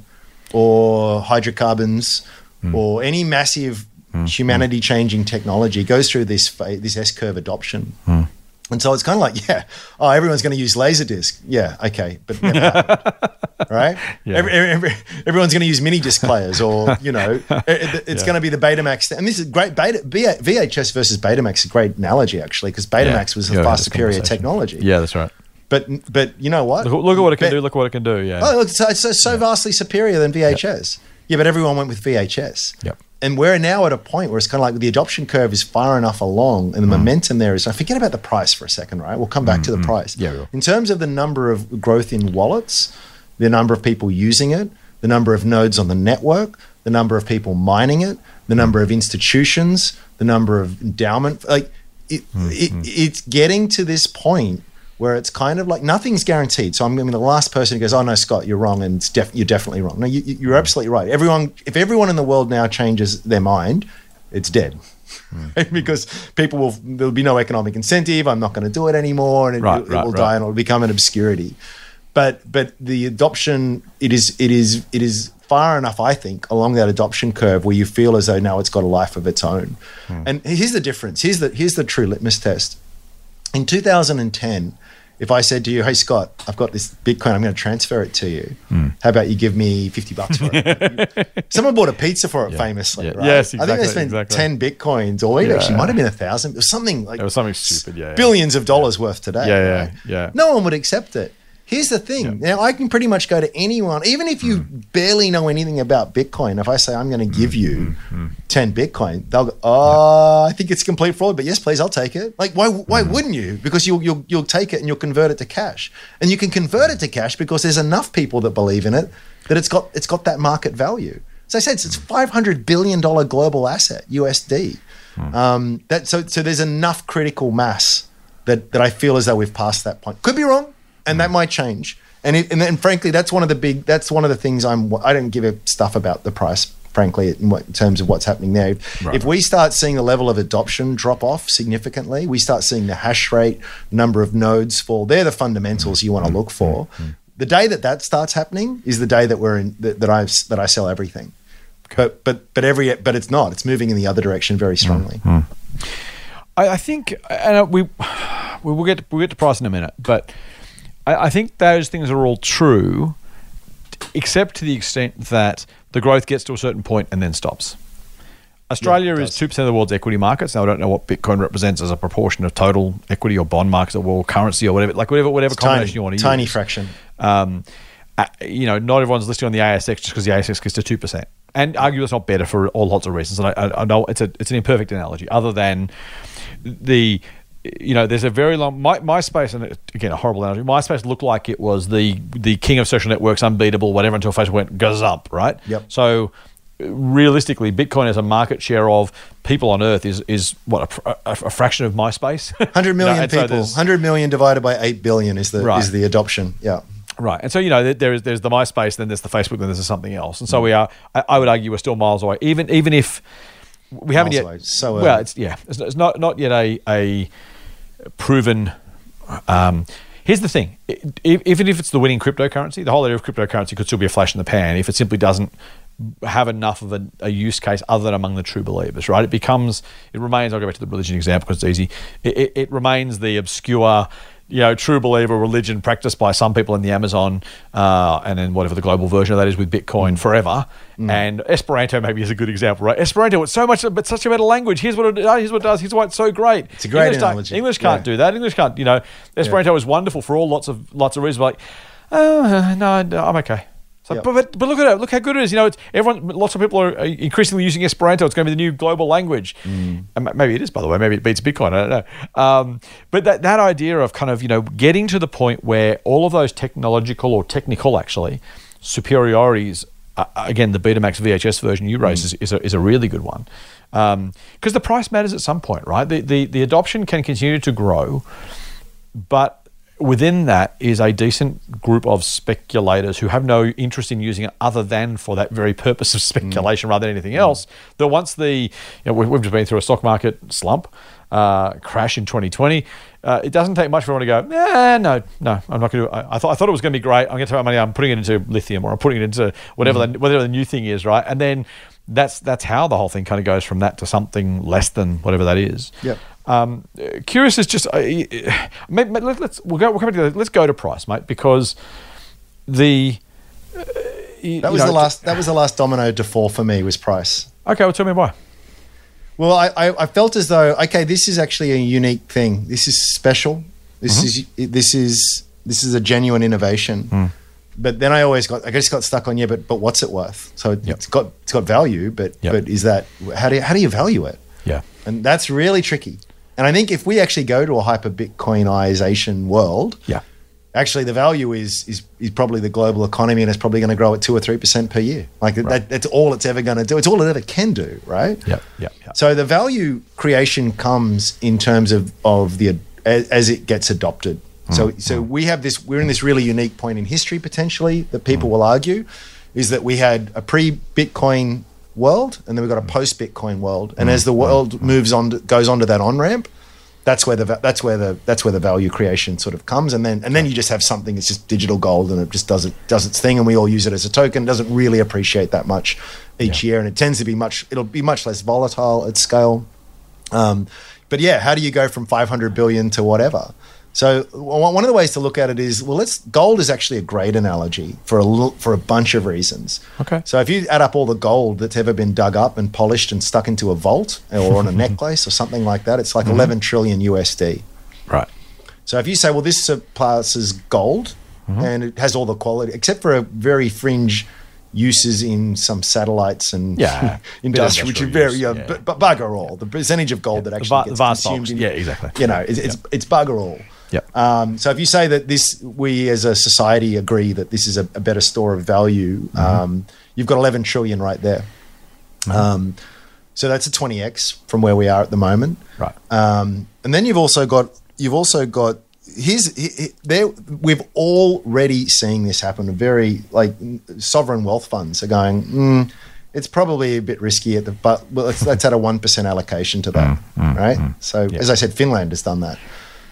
or hydrocarbons or any massive humanity changing technology goes through this fa- this S curve adoption. And so it's kind of like, yeah, oh, everyone's going to use Laserdisc. Yeah, okay, but never happened, right? Yeah. Every, every, everyone's going to use mini disc players, or you know, it, it's Yeah. going to be the Betamax. And this is great. Beta, V H S versus Betamax is a great analogy actually, because Betamax Yeah. was Yeah, a we far had this superior conversation. technology. Yeah, that's right. But but you know what? Look, look at what it can Bet- do. Look what it can do. Yeah. Oh, look, it's so, it's so, so vastly superior than V H S. Yeah, but everyone went with V H S. Yep. And we're now at a point where it's kind of like the adoption curve is far enough along and the momentum there is. I forget about the price for a second, right? We'll come back to the price. Yeah, we will. In terms of the number of growth in wallets, the number of people using it, the number of nodes on the network, the number of people mining it, the number of institutions, the number of endowment, like it, it, it's getting to this point where it's kind of like nothing's guaranteed. So I'm going to be the last person who goes, "Oh no, Scott, you're wrong, and it's def- you're definitely wrong." No, you, you're absolutely right. Everyone, if everyone in the world now changes their mind, it's dead. Because people will, there'll be no economic incentive. I'm not going to do it anymore, and it, Right, it right, will right. die, and it'll become an obscurity. But but the adoption, it is it is it is far enough, I think, along that adoption curve where you feel as though now it's got a life of its own. And here's the difference. Here's the here's the true litmus test. In two thousand ten, if I said to you, "Hey Scott, I've got this Bitcoin, I'm going to transfer it to you. How about you give me fifty bucks for it?" Someone bought a pizza for it, famously, Yeah. right? Yes, I think they exactly, spent exactly. ten Bitcoins, or it Yeah. actually might have been a thousand. It was something like It was something stupid, yeah, yeah. billions of dollars worth today. Yeah, yeah, right? yeah. No one would accept it. Here's the thing. Now, I can pretty much go to anyone, even if you barely know anything about Bitcoin. If I say I'm going to give you ten Bitcoin, they'll go, "Oh, I think it's complete fraud." But yes, please, I'll take it. Like, why? Why wouldn't you? Because you'll you'll you'll take it and you'll convert it to cash, and you can convert it to cash because there's enough people that believe in it that it's got it's got that market value. As I said, it's, it's five hundred billion dollar global asset, U S D. Um, that so so there's enough critical mass that that I feel as though we've passed that point. Could be wrong. And that might change, and it, and then frankly, that's one of the big. That's one of the things I'm. I don't give a stuff about the price, frankly, in, what, in terms of what's happening there. Right. If we start seeing the level of adoption drop off significantly, we start seeing the hash rate, number of nodes fall. They're the fundamentals you want to look for. The day that that starts happening is the day that we're in. That, that I that I sell everything. But but but every but it's not. It's moving in the other direction very strongly. I, I think, and we we will get we'll get to price in a minute, but I, I think those things are all true, except to the extent that the growth gets to a certain point and then stops. Australia Yeah, it is does. two percent of the world's equity markets. Now I don't know what Bitcoin represents as a proportion of total equity or bond markets or world currency or whatever, like whatever whatever It's combination tiny, you want to tiny use. fraction. Um, uh, you know, not everyone's listed on the A S X just because the A S X gets to two percent, and arguably it's not better for all lots of reasons. And I, I, I know it's a it's an imperfect analogy, other than the, you know, there's a very long My, MySpace, and again a horrible analogy. MySpace looked like it was the the king of social networks, unbeatable, whatever, until Facebook went gazump, right? Yep. So realistically, Bitcoin as a market share of people on Earth is is what a, fr- a, a fraction of MySpace. one hundred million You know, and so people. there's- one hundred million divided by eight billion is the Right. is the adoption. Yeah. Right, and so you know there- there's there's the MySpace, then there's the Facebook, then there's something else, and so we are. I, I would argue we're still miles away, even even if we haven't Miles yet. away. So well, early. it's yeah, it's, it's not not yet a a proven. Um, here's the thing: if, even if it's the winning cryptocurrency, the whole idea of cryptocurrency could still be a flash in the pan if it simply doesn't have enough of a, a use case other than among the true believers, right? It becomes, it remains, I'll go back to the religion example because it's easy. It, it, it remains the obscure, you know, true believer religion practiced by some people in the Amazon, uh, and then whatever the global version of that is with Bitcoin forever. Mm. And Esperanto maybe is a good example, right? Esperanto, it's so much, but such a better language. Here's what it does. Here's what it does. Here's why it's so great. It's a great English analogy. English can't yeah. do that. English can't, you know, Esperanto yeah. is wonderful for all lots of lots of reasons. Like, oh, no, no, I'm okay. So, yep. but, but look at it. Look how good it is. You know, it's everyone. Lots of people are increasingly using Esperanto. It's going to be the new global language. Mm. And maybe it is, by the way. Maybe it beats Bitcoin. I don't know. Um, but that that idea of kind of, you know, getting to the point where all of those technological or technical actually superiorities. Uh, again, the Betamax V H S version you raised mm. is, is, a, is a really good one, because um, the price matters at some point, right? The, the the adoption can continue to grow, but within that is a decent group of speculators who have no interest in using it other than for that very purpose of speculation mm. rather than anything else. That once the, you know, we've just been through a stock market slump, uh, crash in twenty twenty, uh, it doesn't take much for everyone to go, nah, no, no, I'm not going to do it. I, I, thought, I thought it was going to be great. I'm going to take my money, I'm putting it into lithium or I'm putting it into whatever, mm. the, whatever the new thing is, right? And then that's that's how the whole thing kind of goes from that to something less than whatever that is. Yep. Um, curious is just uh, maybe, let's we'll go we'll come to let's go to price, mate, because the uh, that was know, the last that was the last domino to fall for me was price. Okay, well, tell me why. Well, I, I, I felt as though okay, this is actually a unique thing. This is special. This mm-hmm. is this is this is a genuine innovation. Mm. But then I always got I just got stuck on yeah, but but what's it worth? So it, yep. it's got it's got value, but yep. but is that how do you, how do you value it? Yeah, and that's really tricky. And I think if we actually go to a hyper Bitcoinization world, yeah, actually the value is is is probably the global economy, and it's probably going to grow at two or three percent per year. Like right. that, that's all it's ever going to do. It's all it ever can do, right? Yeah, yeah, yeah. So the value creation comes in terms of of the as, as it gets adopted. Mm, so so mm. we have this. We're in this really unique point in history potentially that people mm. will argue is that we had a pre-Bitcoin world, and then we've got a post-Bitcoin world. And mm, as the world mm, moves on, to, goes onto that on-ramp, that's where the that's where the that's where the value creation sort of comes. And then and then you just have something that's just digital gold, and it just does it does its thing, and we all use it as a token. Doesn't really appreciate that much each yeah. year, and it tends to be much. It'll be much less volatile at scale. Um, but yeah, how do you go from five hundred billion to whatever? So one of the ways to look at it is, well, let's gold is actually a great analogy for a for a bunch of reasons. Okay. So if you add up all the gold that's ever been dug up and polished and stuck into a vault or on a necklace or something like that, it's like mm-hmm. eleven trillion U S D. Right. So if you say, well, this surpasses gold mm-hmm. and it has all the quality, except for a very fringe uses in some satellites and yeah, industrial, which are very use, uh, yeah. b- b- bugger all. The percentage of gold yeah, that actually the gets va- consumed, in, yeah, exactly. You know, it's it's, yep. it's bugger all. Yep. Um, so if you say that this, we as a society agree that this is a, a better store of value, mm-hmm. um, you've got eleven trillion right there. Mm-hmm. Um, so that's a twenty x from where we are at the moment. Right. Um, and then you've also got you've also got. Here's he, there. We've already seen this happen. Very like sovereign wealth funds are going. Mm, it's probably a bit risky at the, but well, let's, let's add a one percent allocation to that, mm, mm, right? Mm, so yeah. as I said, Finland has done that.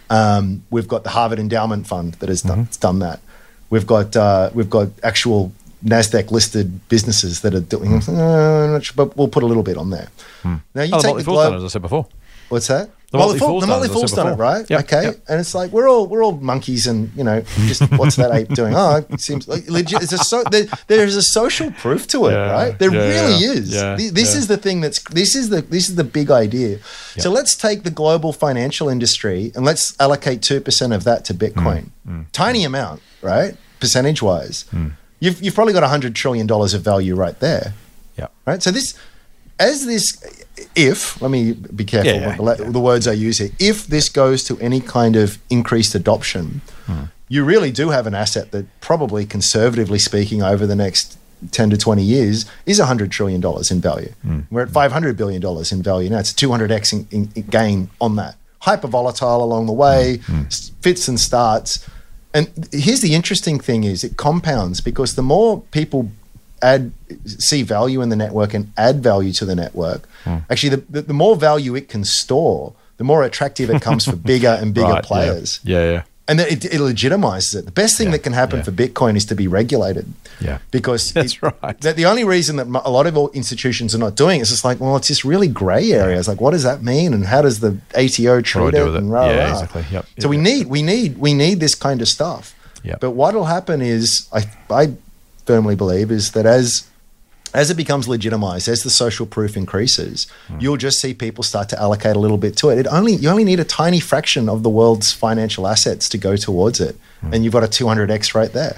Um, we've got the Harvard Endowment Fund that has done, mm-hmm. done that. We've got uh, we've got actual NASDAQ listed businesses that are doing. Mm. Uh, I'm not sure, but we'll put a little bit on there. Mm. Now you oh, take the the globe. As I said before. What's that? The well, Motley the, Fool's the Motley Fool's done it, right? Yep, okay, yep. and it's like we're all we're all monkeys, and you know, just what's that ape doing? Oh, it seems like legit. It's a so there, there's a social proof to it, yeah, right? There yeah, really yeah, is. yeah, this yeah. is the thing that's this is the this is the big idea. Yep. So let's take the global financial industry and let's allocate two percent of that to Bitcoin. Mm, mm, Tiny mm. amount, right? Percentage wise, mm. you've you've probably got a hundred trillion dollars of value right there. Yeah. Right. So this, as this. If, let me be careful yeah, yeah, with the, yeah. the words I use here, if this goes to any kind of increased adoption, hmm. you really do have an asset that probably, conservatively speaking, over the next ten to twenty years is one hundred trillion dollars in value. Hmm. We're at five hundred billion dollars in value now. It's a two hundred x in, in, in gain on that. Hyper volatile along the way, hmm. fits and starts. And here's the interesting thing is it compounds because the more people add see value in the network and add value to the network, hmm. actually the, the the more value it can store, the more attractive it comes for bigger and bigger right, players. Yeah, yeah. yeah. And then it, it legitimizes it. The best thing Yeah, that can happen yeah. for Bitcoin is to be regulated. Yeah. Because That's it- right. that the only reason that a lot of institutions are not doing it is just like, well, it's this really gray area. It's like, what does that mean? And how does the A T O treat What do I it? do with it? And rah, Yeah, rah. exactly. Yep. So Yep, we yep. need, we need, we need this kind of stuff. Yep. But what will happen is, I, I firmly believe, is that as as it becomes legitimized, as the social proof increases, Hmm. you'll just see people start to allocate a little bit to it. It only you only need a tiny fraction of the world's financial assets to go towards it, Hmm. and you've got a two hundred x right there.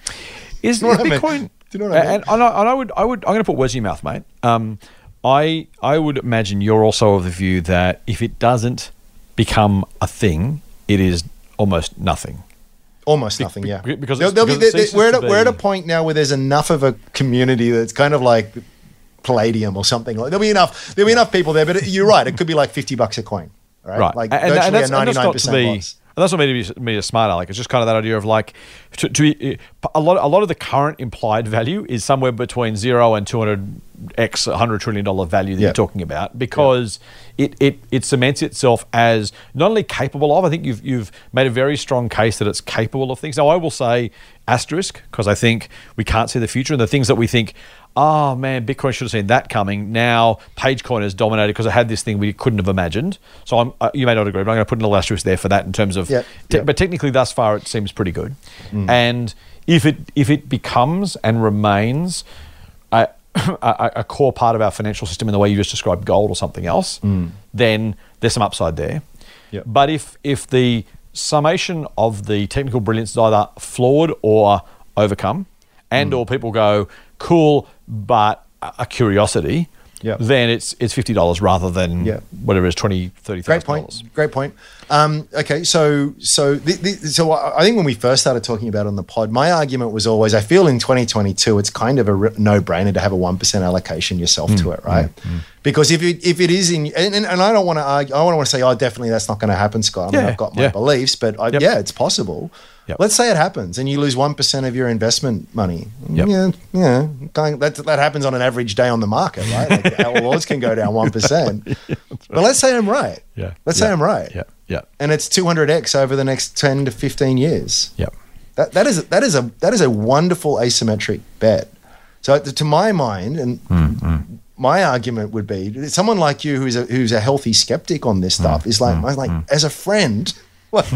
Is, know is what I mean? Bitcoin? Do you know what I mean? And, and, I, and I would, I would, I'm going to put words in your mouth, mate. Um, I, I would imagine you're also of the view that if it doesn't become a thing, it is almost nothing. Almost nothing, be- yeah. because There'll- it's- there'll be- because it there- ceases we're, at to a, we're at a be- point now where there's enough of a community that's kind of like Palladium or something. Like there'll be enough. There'll be enough people there, but it, you're right. It could be like fifty bucks a coin, right? Right. Like and, virtually and that's, a and that's ninety-nine not to percent be, loss. and that's not me to be, me a smart aleck. It's just kind of that idea of like, to, to be, a lot, a lot of the current implied value is somewhere between zero and two hundred x, one hundred trillion dollar value that Yeah. you're talking about, because it, it, it cements itself as not only capable of, I think you've, you've made a very strong case that it's capable of things. Now, I will say asterisk, because I think we can't see the future, and the things that we think, oh man, Bitcoin should have seen that coming. Now Pagecoin has dominated because it had this thing we couldn't have imagined. So I'm, uh, you may not agree, but I'm going to put an asterisk there for that in terms of. Yep, te- yep. But technically, thus far, it seems pretty good. And if it if it becomes and remains a, a, a core part of our financial system in the way you just described gold or something else, then there's some upside there. Yep. But if if the summation of the technical brilliance is either flawed or overcome, and or people go, cool, but a a curiosity, Yep. then it's it's fifty dollars rather than Yep. whatever it is, twenty, thirty Great thousand point. dollars. Great point. Um, okay, so so the, the, so I I think when we first started talking about it on the pod, my argument was always, I feel in twenty twenty-two, it's kind of a re- no-brainer to have a one percent allocation yourself Hmm. to it, right? Because if it if it is in, and, and, and I don't want to argue, I don't want to say, oh, definitely that's not going to happen, Scott. I mean, Yeah, I've got my yeah. beliefs, but I, Yep. yeah, it's possible. Yep. Let's say it happens and you lose one percent of your investment money. Yep. Yeah, yeah, going- that that happens on an average day on the market, right? Like our awards can go down one percent. But let's say I'm right. Yeah. Let's Yeah. say I'm right. Yeah. Yeah. And it's two hundred x over the next ten to fifteen years. Yep. That that is that is a that is a wonderful asymmetric bet. So to my mind, and my argument would be, someone like you who's a who's a healthy skeptic on this stuff is like, like as a friend, like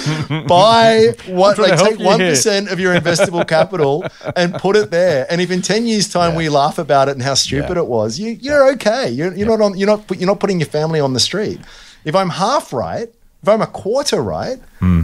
buy what, trying to like help take you one here. percent of your investable capital and put it there. And if in ten years' time Yeah. we laugh about it and how stupid Yeah. it was, you you're okay. You're you're not on you're not you're not putting your family on the street. If I'm half right, if I'm a quarter right,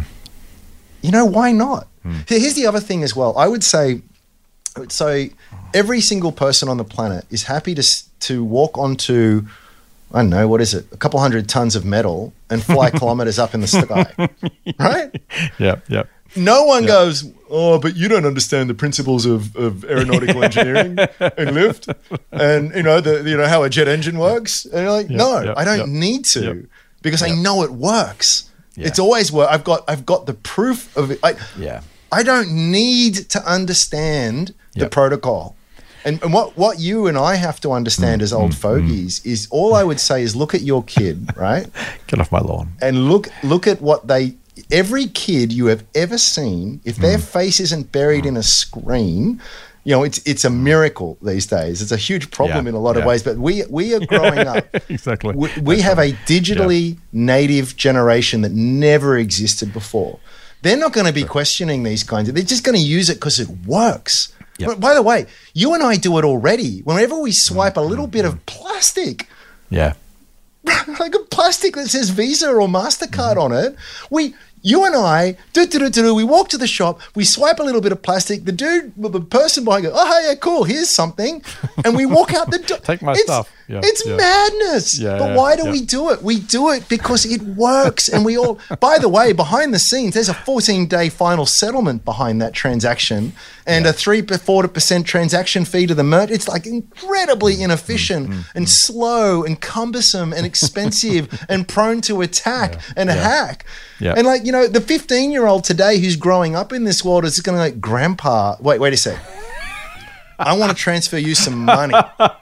you know, why not? So here's the other thing as well. I would say, so every single person on the planet is happy to s- to walk onto, I don't know, what is it, a couple hundred tons of metal and fly kilometers up in the sky, right? Yep. Yep. No one goes, oh, but you don't understand the principles of, of aeronautical engineering and lift, and you know the you know how a jet engine works. And you're like, Yep, no, yep, I don't yep. need to Yep. because I Yep. know it works. Yeah. It's always worked. I've got I've got the proof of it. I, Yeah. I don't need to understand the Yep. protocol. And, and what, what you and I have to understand as Mm, old fogies is all I would say is look at your kid, right? Get off my lawn. And look look at what they every kid you have ever seen, if their face isn't buried in a screen, you know, it's it's a miracle these days. It's a huge problem Yeah, in a lot of yeah. ways. But we we are growing up. Exactly. We, we have a digitally native generation that never existed before. They're not going to be questioning these kinds of. They're just going to use it because it works. Yep. But by the way, you and I do it already. Whenever we swipe a little bit of plastic, Yeah. like a plastic that says Visa or MasterCard on it, we, you and I, do, do, do, do, we walk to the shop, we swipe a little bit of plastic, the dude, the person behind goes, oh, hey, yeah, cool, here's something. And we walk out the door. Take my it's, stuff. Yeah, it's yeah. madness. Yeah, but yeah, why do yeah. we do it? We do it because it works. And we all, by the way, behind the scenes, there's a fourteen-day final settlement behind that transaction and a three to four percent transaction fee to the merchant. It's like incredibly inefficient Mm, and slow and cumbersome and expensive and prone to attack and yeah. hack. Yeah. And like, you know, the fifteen-year-old today who's growing up in this world is going to like, grandpa, wait, wait a sec. I want to transfer you some money.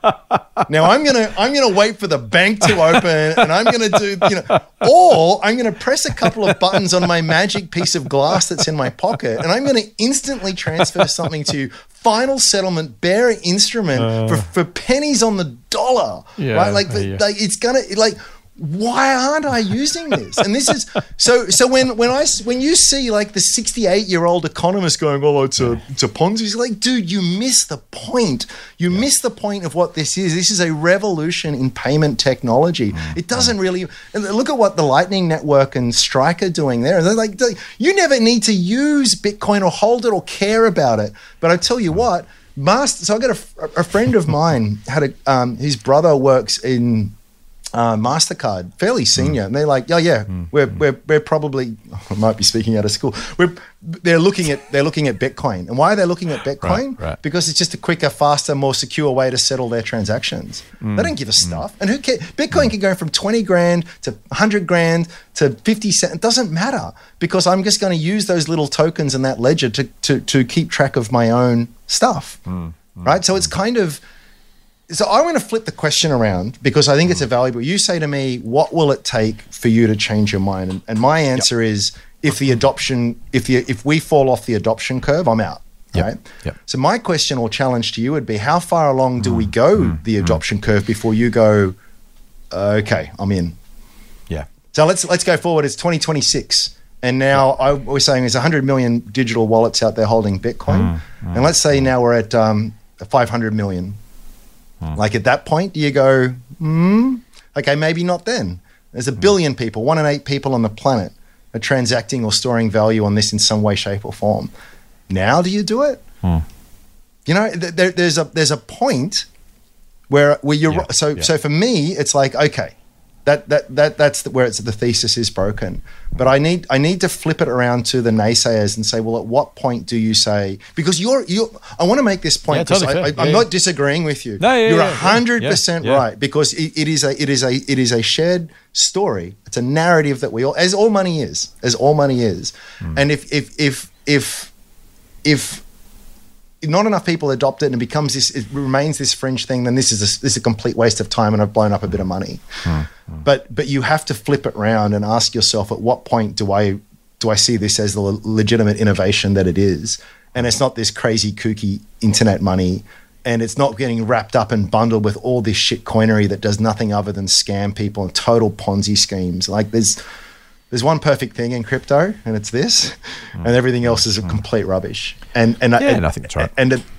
Now I'm gonna I'm gonna wait for the bank to open, and I'm gonna do you know, or I'm gonna press a couple of buttons on my magic piece of glass that's in my pocket, and I'm gonna instantly transfer something to you. Final settlement, bearer instrument uh, for, for pennies on the dollar, yeah, right? Like, the, yeah. like it's gonna like. Why aren't I using this? And this is so. So when when I when you see like the sixty-eight year old economist going, "Oh, it's a it's a Ponzi," it's like, dude, you miss the point. You yeah. miss the point of what this is. This is a revolution in payment technology. Mm-hmm. It doesn't really. And look at what the Lightning Network and Strike are doing there. They're like, they, you never need to use Bitcoin or hold it or care about it. But I tell you what, master. So I got a, a friend of mine had a um, his brother works in. Uh, MasterCard, fairly senior, mm. and they're like, "Oh yeah, mm. we're we're we're probably I might be speaking out of school. We're they're looking at they're looking at Bitcoin, and why are they looking at Bitcoin? Right, right. Because it's just a quicker, faster, more secure way to settle their transactions. Mm. They don't give a stuff, mm. and who cares? Bitcoin mm. can go from twenty grand to a hundred grand to fifty cents. It doesn't matter because I'm just going to use those little tokens in that ledger to to to keep track of my own stuff, mm. Mm. right? So it's kind of. So I want to flip the question around because I think it's a valuable. You say to me, what will it take for you to change your mind? And, and my answer yep. is if the adoption, if the if we fall off the adoption curve, I'm out. Yep. Right. Yep. So my question or challenge to you would be, how far along do we go mm. the adoption mm. curve before you go, okay, I'm in? Yeah. So let's let's go forward. It's twenty twenty-six. And now I, we're saying there's one hundred million digital wallets out there holding Bitcoin. Mm. Mm. And let's say now we're at um, five hundred million. Hmm. Like at that point, do you go, hmm, okay, maybe not then. There's a billion people, one in eight people on the planet are transacting or storing value on this in some way, shape or form. Now do you do it? Hmm. You know, th- there, there's a there's a point where where you're yeah, so yeah. so for me, it's like, okay, that that that that's the, where it's the thesis is broken. But I need I need to flip it around to the naysayers and say, well, at what point do you say, because you're you I want to make this point because yeah, totally I, I, I'm yeah, not yeah. disagreeing with you. No, yeah, you're a hundred percent right because it, it is a it is a it is a shared story. It's a narrative that we all, as all money is, as all money is. Mm. And if if if if if not enough people adopt it and it becomes this, it remains this fringe thing, then this is a, this is a complete waste of time and I've blown up a bit of money. Mm, mm. But but you have to flip it around and ask yourself, at what point do I do I see this as the legitimate innovation that it is? And it's not this crazy kooky internet money, and it's not getting wrapped up and bundled with all this shit coinery that does nothing other than scam people and total Ponzi schemes. Like there's There's one perfect thing in crypto, and it's this, mm. and everything else is a complete rubbish. And and yeah, and, I think that's right. And it,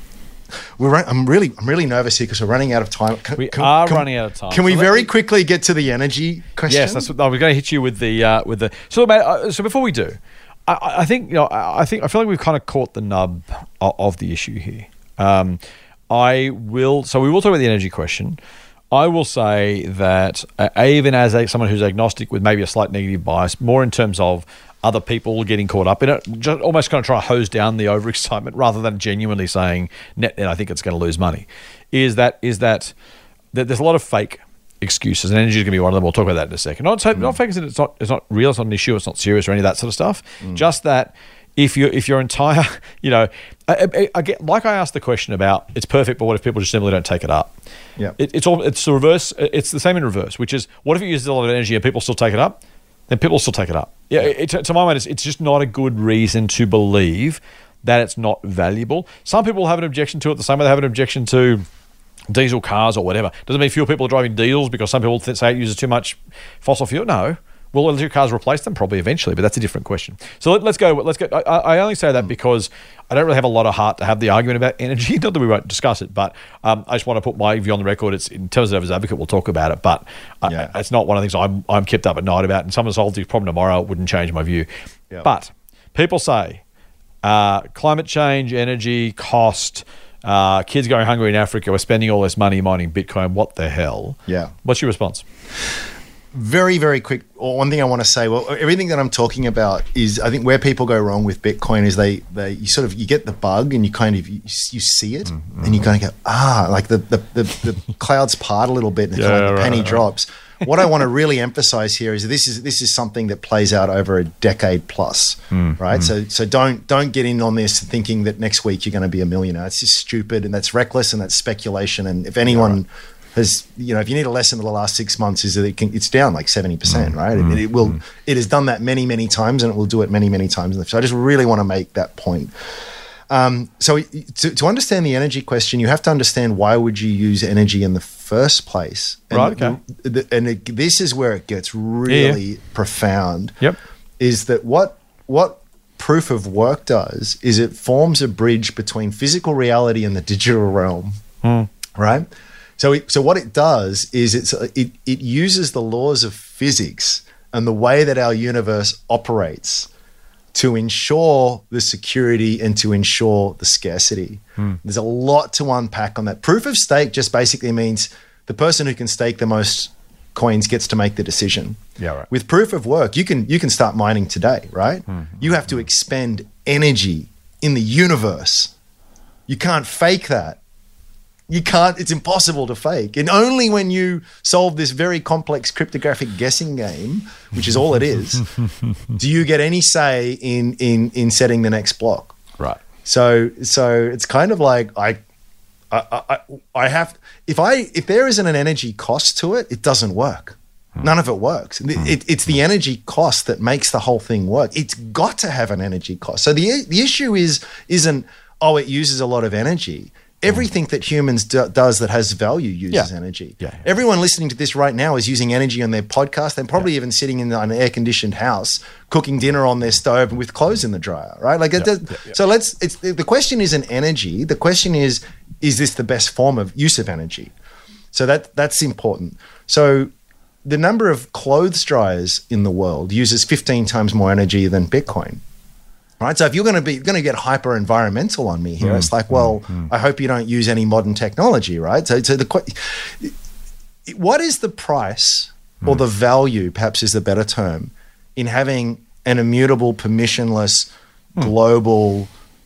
we're run, I'm really I'm really nervous here because we're running out of time. Can, we can, are can, running out of time. Can we so very me, quickly get to the energy question? Yes, that's what I was going to hit you with the uh, with the. So, mate, uh, so before we do, I, I think you know I think I feel like we've kind of caught the nub of, of the issue here. Um, I will. So we will talk about the energy question. I will say that uh, even as a, someone who's agnostic with maybe a slight negative bias, more in terms of other people getting caught up in it, just almost kind of try to hose down the overexcitement rather than genuinely saying, net, net I think it's going to lose money, is that is that, that there's a lot of fake excuses, and energy is going to be one of them. We'll talk about that in a second. Not, so, mm. not fake as in it's not, it's not real, it's not an issue, it's not serious or any of that sort of stuff. Mm. Just that if you if your entire, you know, I, I, I get, like I asked the question about it's perfect, but what if people just simply don't take it up? Yeah, it, it's all it's the reverse. It's the same in reverse, which is what if it uses a lot of energy and people still take it up? Then people still take it up. Yeah, yeah. It, to my mind, it's, it's just not a good reason to believe that it's not valuable. Some people have an objection to it the same way they have an objection to diesel cars or whatever. Doesn't mean fewer people are driving diesels because some people th- say it uses too much fossil fuel. No. Will electric cars replace them? Probably eventually, but that's a different question. So let, let's go. Let's go. I, I only say that because I don't really have a lot of heart to have the argument about energy. Not that we won't discuss it, but um, I just want to put my view on the record. It's in terms of as advocate, we'll talk about it, but yeah. I, it's not one of the things I'm I'm kept up at night about. And someone solves this problem tomorrow, it wouldn't change my view. Yep. But people say uh, climate change, energy, cost. Uh, kids going hungry in Africa. We're spending all this money mining Bitcoin. What the hell? Yeah. What's your response? Very, very quick. One thing I want to say, well, everything that I'm talking about is, I think where people go wrong with Bitcoin is they, they you sort of, you get the bug and you kind of, you, you see it mm-hmm. and you kind of go, ah, like the, the, the, the clouds part a little bit and yeah, kind of the right, penny right. drops. what I want to really emphasize here is this is this is something that plays out over a decade plus, mm, right? Mm. So so don't don't get in on this thinking that next week you're going to be a millionaire. It's just stupid, and that's reckless, and that's speculation. And if anyone right. has, you know, if you need a lesson of the last six months, is that it can, it's down like seventy percent, mm, right? Mm, it, it will mm. it has done that many many times, and it will do it many many times. So I just really want to make that point. Um, so to, to understand the energy question, you have to understand why would you use energy in the first place. And right, okay. The, the, and it, this is where it gets really yeah. profound. Yep. Is that what what proof of work does is it forms a bridge between physical reality and the digital realm, mm. right? So it, so what it does is it's it it uses the laws of physics and the way that our universe operates to ensure the security and to ensure the scarcity. Hmm. There's a lot to unpack on that. Proof of stake just basically means the person who can stake the most coins gets to make the decision. Yeah, right. With proof of work, you can you can start mining today, right? Hmm. You have to expend energy in the universe. You can't fake that. You can't, it's impossible to fake. And only when you solve this very complex cryptographic guessing game, which is all it is, do you get any say in in in setting the next block. Right. So so it's kind of like I I I, I have if I if there isn't an energy cost to it, it doesn't work. Hmm. None of it works. It, it, it's the energy cost that makes the whole thing work. It's got to have an energy cost. So the the issue is isn't oh it uses a lot of energy. Everything that humans do, does that has value uses yeah. energy. Yeah, yeah. Everyone listening to this right now is using energy on their podcast. They're probably yeah. even sitting in an air-conditioned house, cooking dinner on their stove with clothes in the dryer, right? Like, it yeah, does, yeah, yeah. so let's. It's the question isn't energy. The question is, is this the best form of use of energy? So that that's important. So the number of clothes dryers in the world uses fifteen times more energy than Bitcoin. Right, so if you're going to be going to get hyper environmental on me here, mm, it's like, well, mm, mm. I hope you don't use any modern technology, right? So, so the what is the price or mm. the value, perhaps is the better term, in having an immutable, permissionless, mm. global,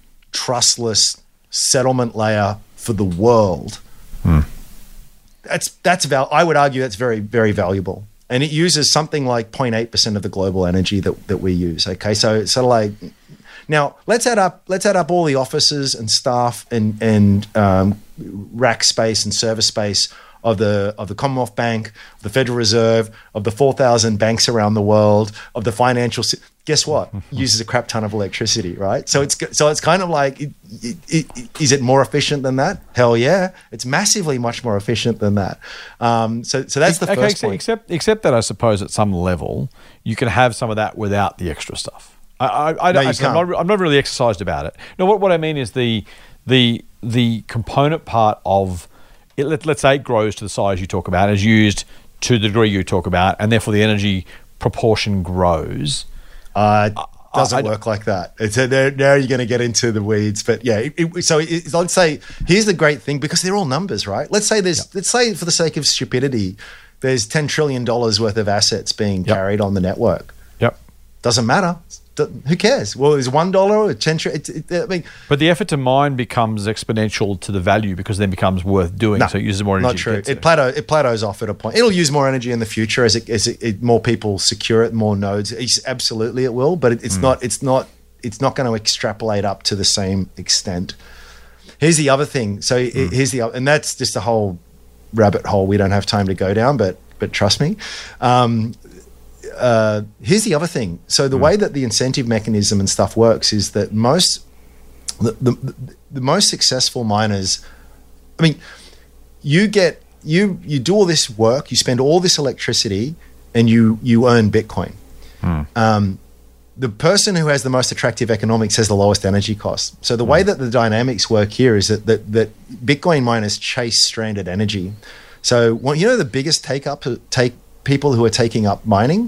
trustless settlement layer for the world? Mm. That's that's val- I would argue that's very very valuable. And it uses something like zero point eight percent of the global energy that, that we use. Okay, so it's sort of like. Now let's add up. Let's add up all the offices and staff and and um, rack space and server space of the of the Commonwealth Bank, of the Federal Reserve, of the four thousand banks around the world, of the financial. Guess what? Uses a crap ton of electricity, right? So it's so it's kind of like, it, it, it, is it more efficient than that? Hell yeah, it's massively much more efficient than that. Um, so so that's the okay, first except, point. Except except that I suppose at some level you can have some of that without the extra stuff. I, I, I, no, I, I'm, not, I'm not really exercised about it. No, what, what I mean is the the the component part of it. Let, let's say it grows to the size you talk about, is used to the degree you talk about, and therefore the energy proportion grows. Uh, it doesn't I, work like that. It's a, now you're going to get into the weeds, but yeah. It, it, so it, let's say here's the great thing, because they're all numbers, right? Let's say there's. Yep. Let's say for the sake of stupidity, there's ten trillion dollars worth of assets being yep. carried on the network. Yep. Doesn't matter. Who cares? Well, it's one dollar or ten. It, it, I mean, but the effort to mine becomes exponential to the value, because then becomes worth doing. No, so it uses more energy. Not true. It plateau. It plateaus off at a point. It'll use more energy in the future as it, as it, it, more people secure it, more nodes. It's, absolutely, it will. But it, it's mm. not. It's not. It's not going to extrapolate up to the same extent. Here's the other thing. So mm. here's the and that's just a whole rabbit hole we don't have time to go down. But but trust me. Um, Uh, here's the other thing. So the mm. way that the incentive mechanism and stuff works is that most the, the the most successful miners, I mean, you get you you do all this work, you spend all this electricity, and you you earn Bitcoin. Mm. Um, the person who has the most attractive economics has the lowest energy cost. So the mm. way that the dynamics work here is that that, that Bitcoin miners chase stranded energy. So well, you know the biggest take up take people who are taking up mining.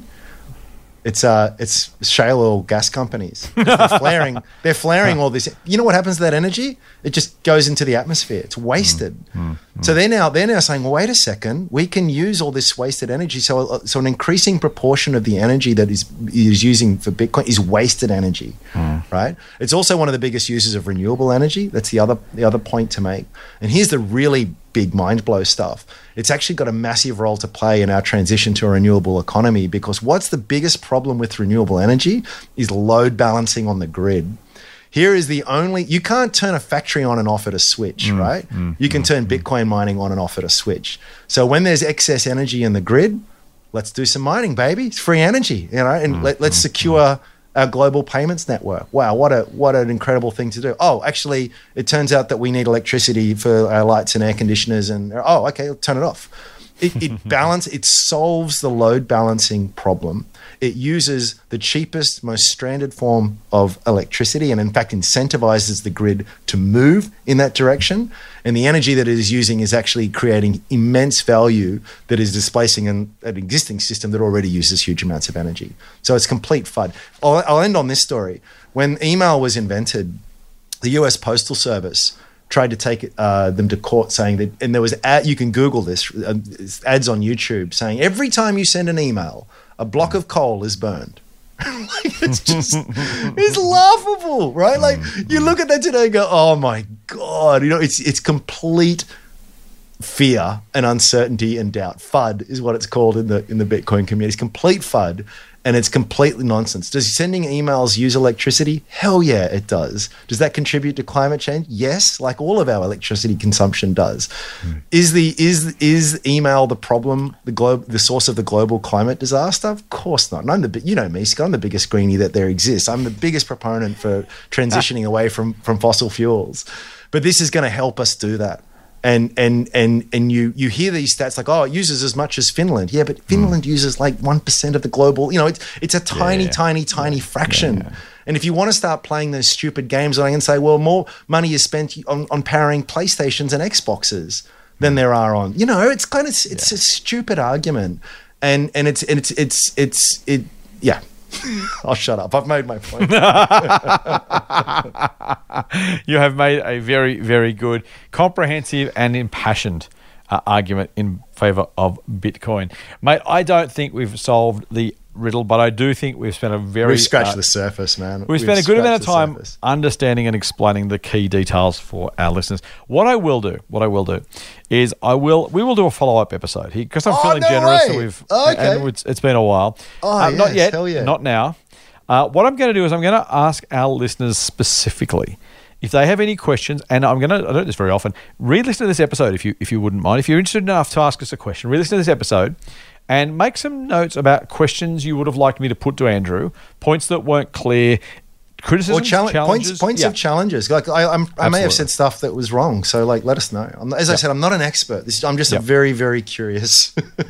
It's uh, it's shale oil gas companies. They're flaring. They're flaring all this. You know what happens to that energy? It just goes into the atmosphere. It's wasted. Mm, mm, mm. So they're now they're now saying, well, wait a second, we can use all this wasted energy. So so an increasing proportion of the energy that is is using for Bitcoin is wasted energy, Mm. right? It's also one of the biggest users of renewable energy. That's the other the other point to make. And here's the really big mind blow stuff. It's actually got a massive role to play in our transition to a renewable economy, because what's the biggest problem with renewable energy is load balancing on the grid. Here is the only, you can't turn a factory on and off at a switch, mm, right? Mm, you can mm, turn Bitcoin mining on and off at a switch. So when there's excess energy in the grid, let's do some mining, baby. It's free energy, you know, and mm, let, let's mm, secure mm. our global payments network. Wow, what a what an incredible thing to do. Oh, actually, it turns out that we need electricity for our lights and air conditioners, and oh, okay, turn it off. It, it balance, it solves the load balancing problem. It uses the cheapest, most standard form of electricity, and in fact incentivizes the grid to move in that direction. And the energy that it is using is actually creating immense value that is displacing an, an existing system that already uses huge amounts of energy. So it's complete F U D. I'll, I'll end on this story. When email was invented, the U S Postal Service tried to take uh, them to court, saying that, and there was ad, you can Google this, uh, ads on YouTube saying every time you send an email, a block of coal is burned. Like, it's just, it's laughable, right? Like, you look at that today and go, oh my God, you know, it's it's complete fear and uncertainty and doubt. F U D is what it's called in the in the Bitcoin community. It's complete F U D, and it's completely nonsense. Does sending emails use electricity? Hell yeah, it does. Does that contribute to climate change? Yes, like all of our electricity consumption does. Mm. Is the is is email the problem, the globe, the source of the global climate disaster? Of course not. And I'm the you know me, Scott, I'm the biggest greenie that there exists. I'm the biggest proponent for transitioning away from from fossil fuels. But this is going to help us do that. And and and and you you hear these stats like, oh, it uses as much as Finland. Yeah, but Finland mm. uses like one percent of the global. You know, it's it's a tiny, yeah, tiny, tiny yeah, fraction. Yeah, yeah. And if you want to start playing those stupid games, I can say, well, more money is spent on, on powering PlayStations and Xboxes than mm. there are on. You know, it's kind of it's yeah. a stupid argument, and and it's and it's it's it's it. Yeah. I'll shut up. I've made my point. You have made a very, very good, comprehensive and impassioned uh, argument in favour of Bitcoin. Mate, I don't think we've solved the riddle, but I do think we've spent a very... We've scratched uh, the surface, man. We've, we've spent a good amount of time surface. understanding and explaining the key details for our listeners. What I will do, what I will do is I will, we will do a follow-up episode here because I'm oh, feeling no generous. Way. So we've, oh, okay. and it's, it's been a while. Oh, uh, yes, not yet, hell yeah. not now. Uh, what I'm going to do is I'm going to ask our listeners specifically if they have any questions, and I'm going to, I do this very often, re-listen to this episode if you if you wouldn't mind. If you're interested enough to ask us a question, re-listen to this episode and make some notes about questions you would have liked me to put to Andrew, points that weren't clear, criticisms, or challenge, challenges. Points, points yeah. of challenges. Like I, I'm, I may have said stuff that was wrong, so like let us know. I'm, as yep. I said, I'm not an expert. This, I'm just yep. a very, very curious.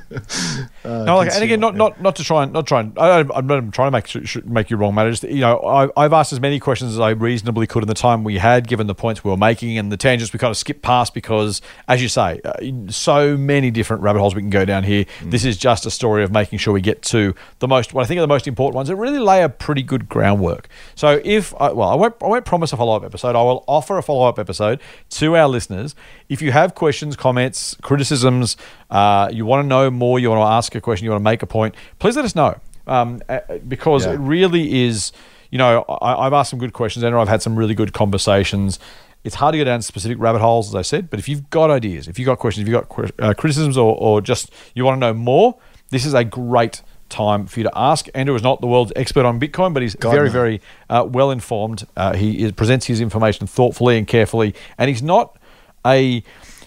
uh, no, like, and again, not not not to try and not try and I, I'm not trying to make sh- make you wrong, Matt. Just, you know, I, I've asked as many questions as I reasonably could in the time we had, given the points we were making and the tangents we kind of skipped past because, as you say, uh, so many different rabbit holes we can go down here. Mm. This is just a story of making sure we get to the most, what I think are the most important ones that really lay a pretty good groundwork. So if I, well, I won't, I won't promise a follow-up episode. I will offer a follow-up episode to our listeners. If you have questions, comments, criticisms, uh, you want to know more, you want to ask a question, you want to make a point, please let us know. Um, because yeah. it really is, you know, I, I've asked some good questions, Andrew. I've had some really good conversations. It's hard to go down specific rabbit holes, as I said, but if you've got ideas, if you've got questions, if you've got uh, criticisms or, or just you want to know more, this is a great time for you to ask. Andrew is not the world's expert on Bitcoin, but he's God very, no. very uh, well informed. Uh, he is, presents his information thoughtfully and carefully, and he's not a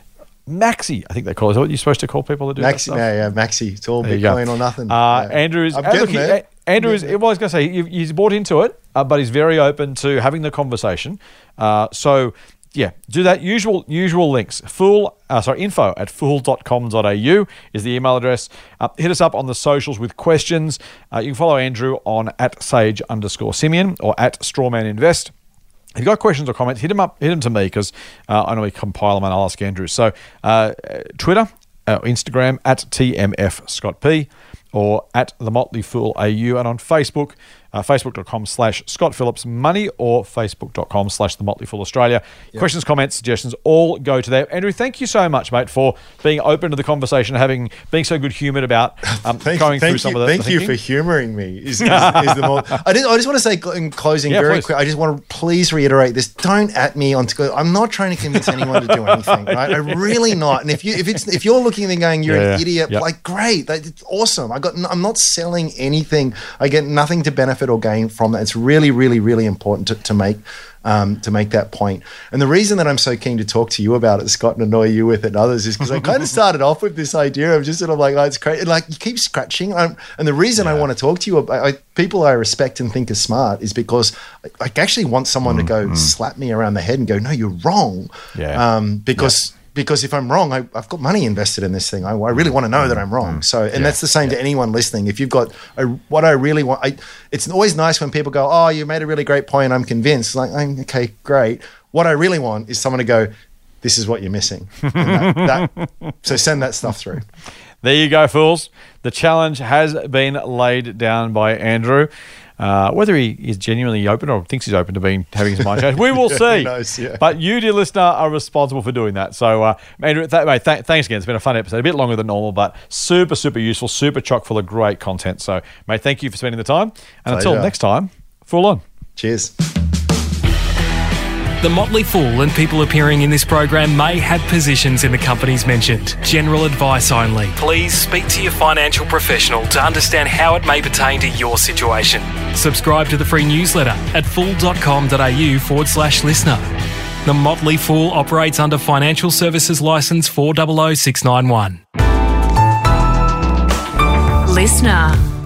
maxi, I think they call it. Is that what you're supposed to call people that do maxi, that stuff? Yeah, yeah, maxi. It's all Bitcoin or nothing. Uh, yeah. Andrew is... I'm uh, getting look, he, there. Andrew is... Well, I was going to say, he, he's bought into it, uh, but he's very open to having the conversation. Uh, so... Yeah, do that. Usual usual links. Fool, uh, sorry, info at fool dot com dot a u is the email address. Uh, hit us up on the socials with questions. Uh, you can follow Andrew on at sage underscore Simeon or at strawman invest. If you've got questions or comments, hit them up, hit them to me because uh, I normally compile them and I'll ask Andrew. So uh, Twitter, uh, Instagram at T M F Scott P. or at The Motley Fool A U, and on Facebook, uh, facebook.com slash Scott Phillips Money or facebook.com slash The Motley Fool Australia. Yep. Questions, comments, suggestions, all go to there. Andrew, thank you so much, mate, for being open to the conversation, having being so good humoured about um, thank, going thank through you, some of the Thank the you thinking. for humouring me. Is, is, is the more, I, did, I just want to say in closing Yeah, very please. quick, I just want to please reiterate this. Don't at me on. I'm not trying to convince anyone to do anything. Right? I'm really not. And if you if it's if you're looking at me going, you're Yeah, an yeah. idiot, Yep. like great, that, it's awesome. I got. I'm not selling anything. I get nothing to benefit or gain from that. It's really, really, really important to, to make. Um, to make that point. And the reason that I'm so keen to talk to you about it, Scott, and annoy you with it and others is because I kind of started off with this idea of just sort of like, oh, it's crazy. Like you keep scratching. Um, and the reason I want to talk to you about I, people I respect and think are smart is because I, I actually want someone to go slap me around the head and go, no, you're wrong. Yeah. Um, because Because if I'm wrong, I, I've got money invested in this thing. I, I really want to know that I'm wrong. So, and that's the same to anyone listening. If you've got a, what I really want, I, it's always nice when people go, "Oh, you made a really great point. I'm convinced." Like, I'm, okay, great. What I really want is someone to go, "This is what you're missing." And that, that, so send that stuff through. There you go, fools. The challenge has been laid down by Andrew. Uh, whether he is genuinely open or thinks he's open to being having his mind changed, we will see. Who knows, yeah. But you, dear listener, are responsible for doing that. So, uh, Andrew, th- mate, th- thanks again. It's been a fun episode, a bit longer than normal, but super, super useful, super chock full of great content. So, mate, thank you for spending the time. And Pleasure. until next time, full on. Cheers. The Motley Fool and people appearing in this program may have positions in the companies mentioned. General advice only. Please speak to your financial professional to understand how it may pertain to your situation. Subscribe to the free newsletter at fool.com.au forward slash listener. The Motley Fool operates under Financial Services Licence four zero zero six nine one. Listener.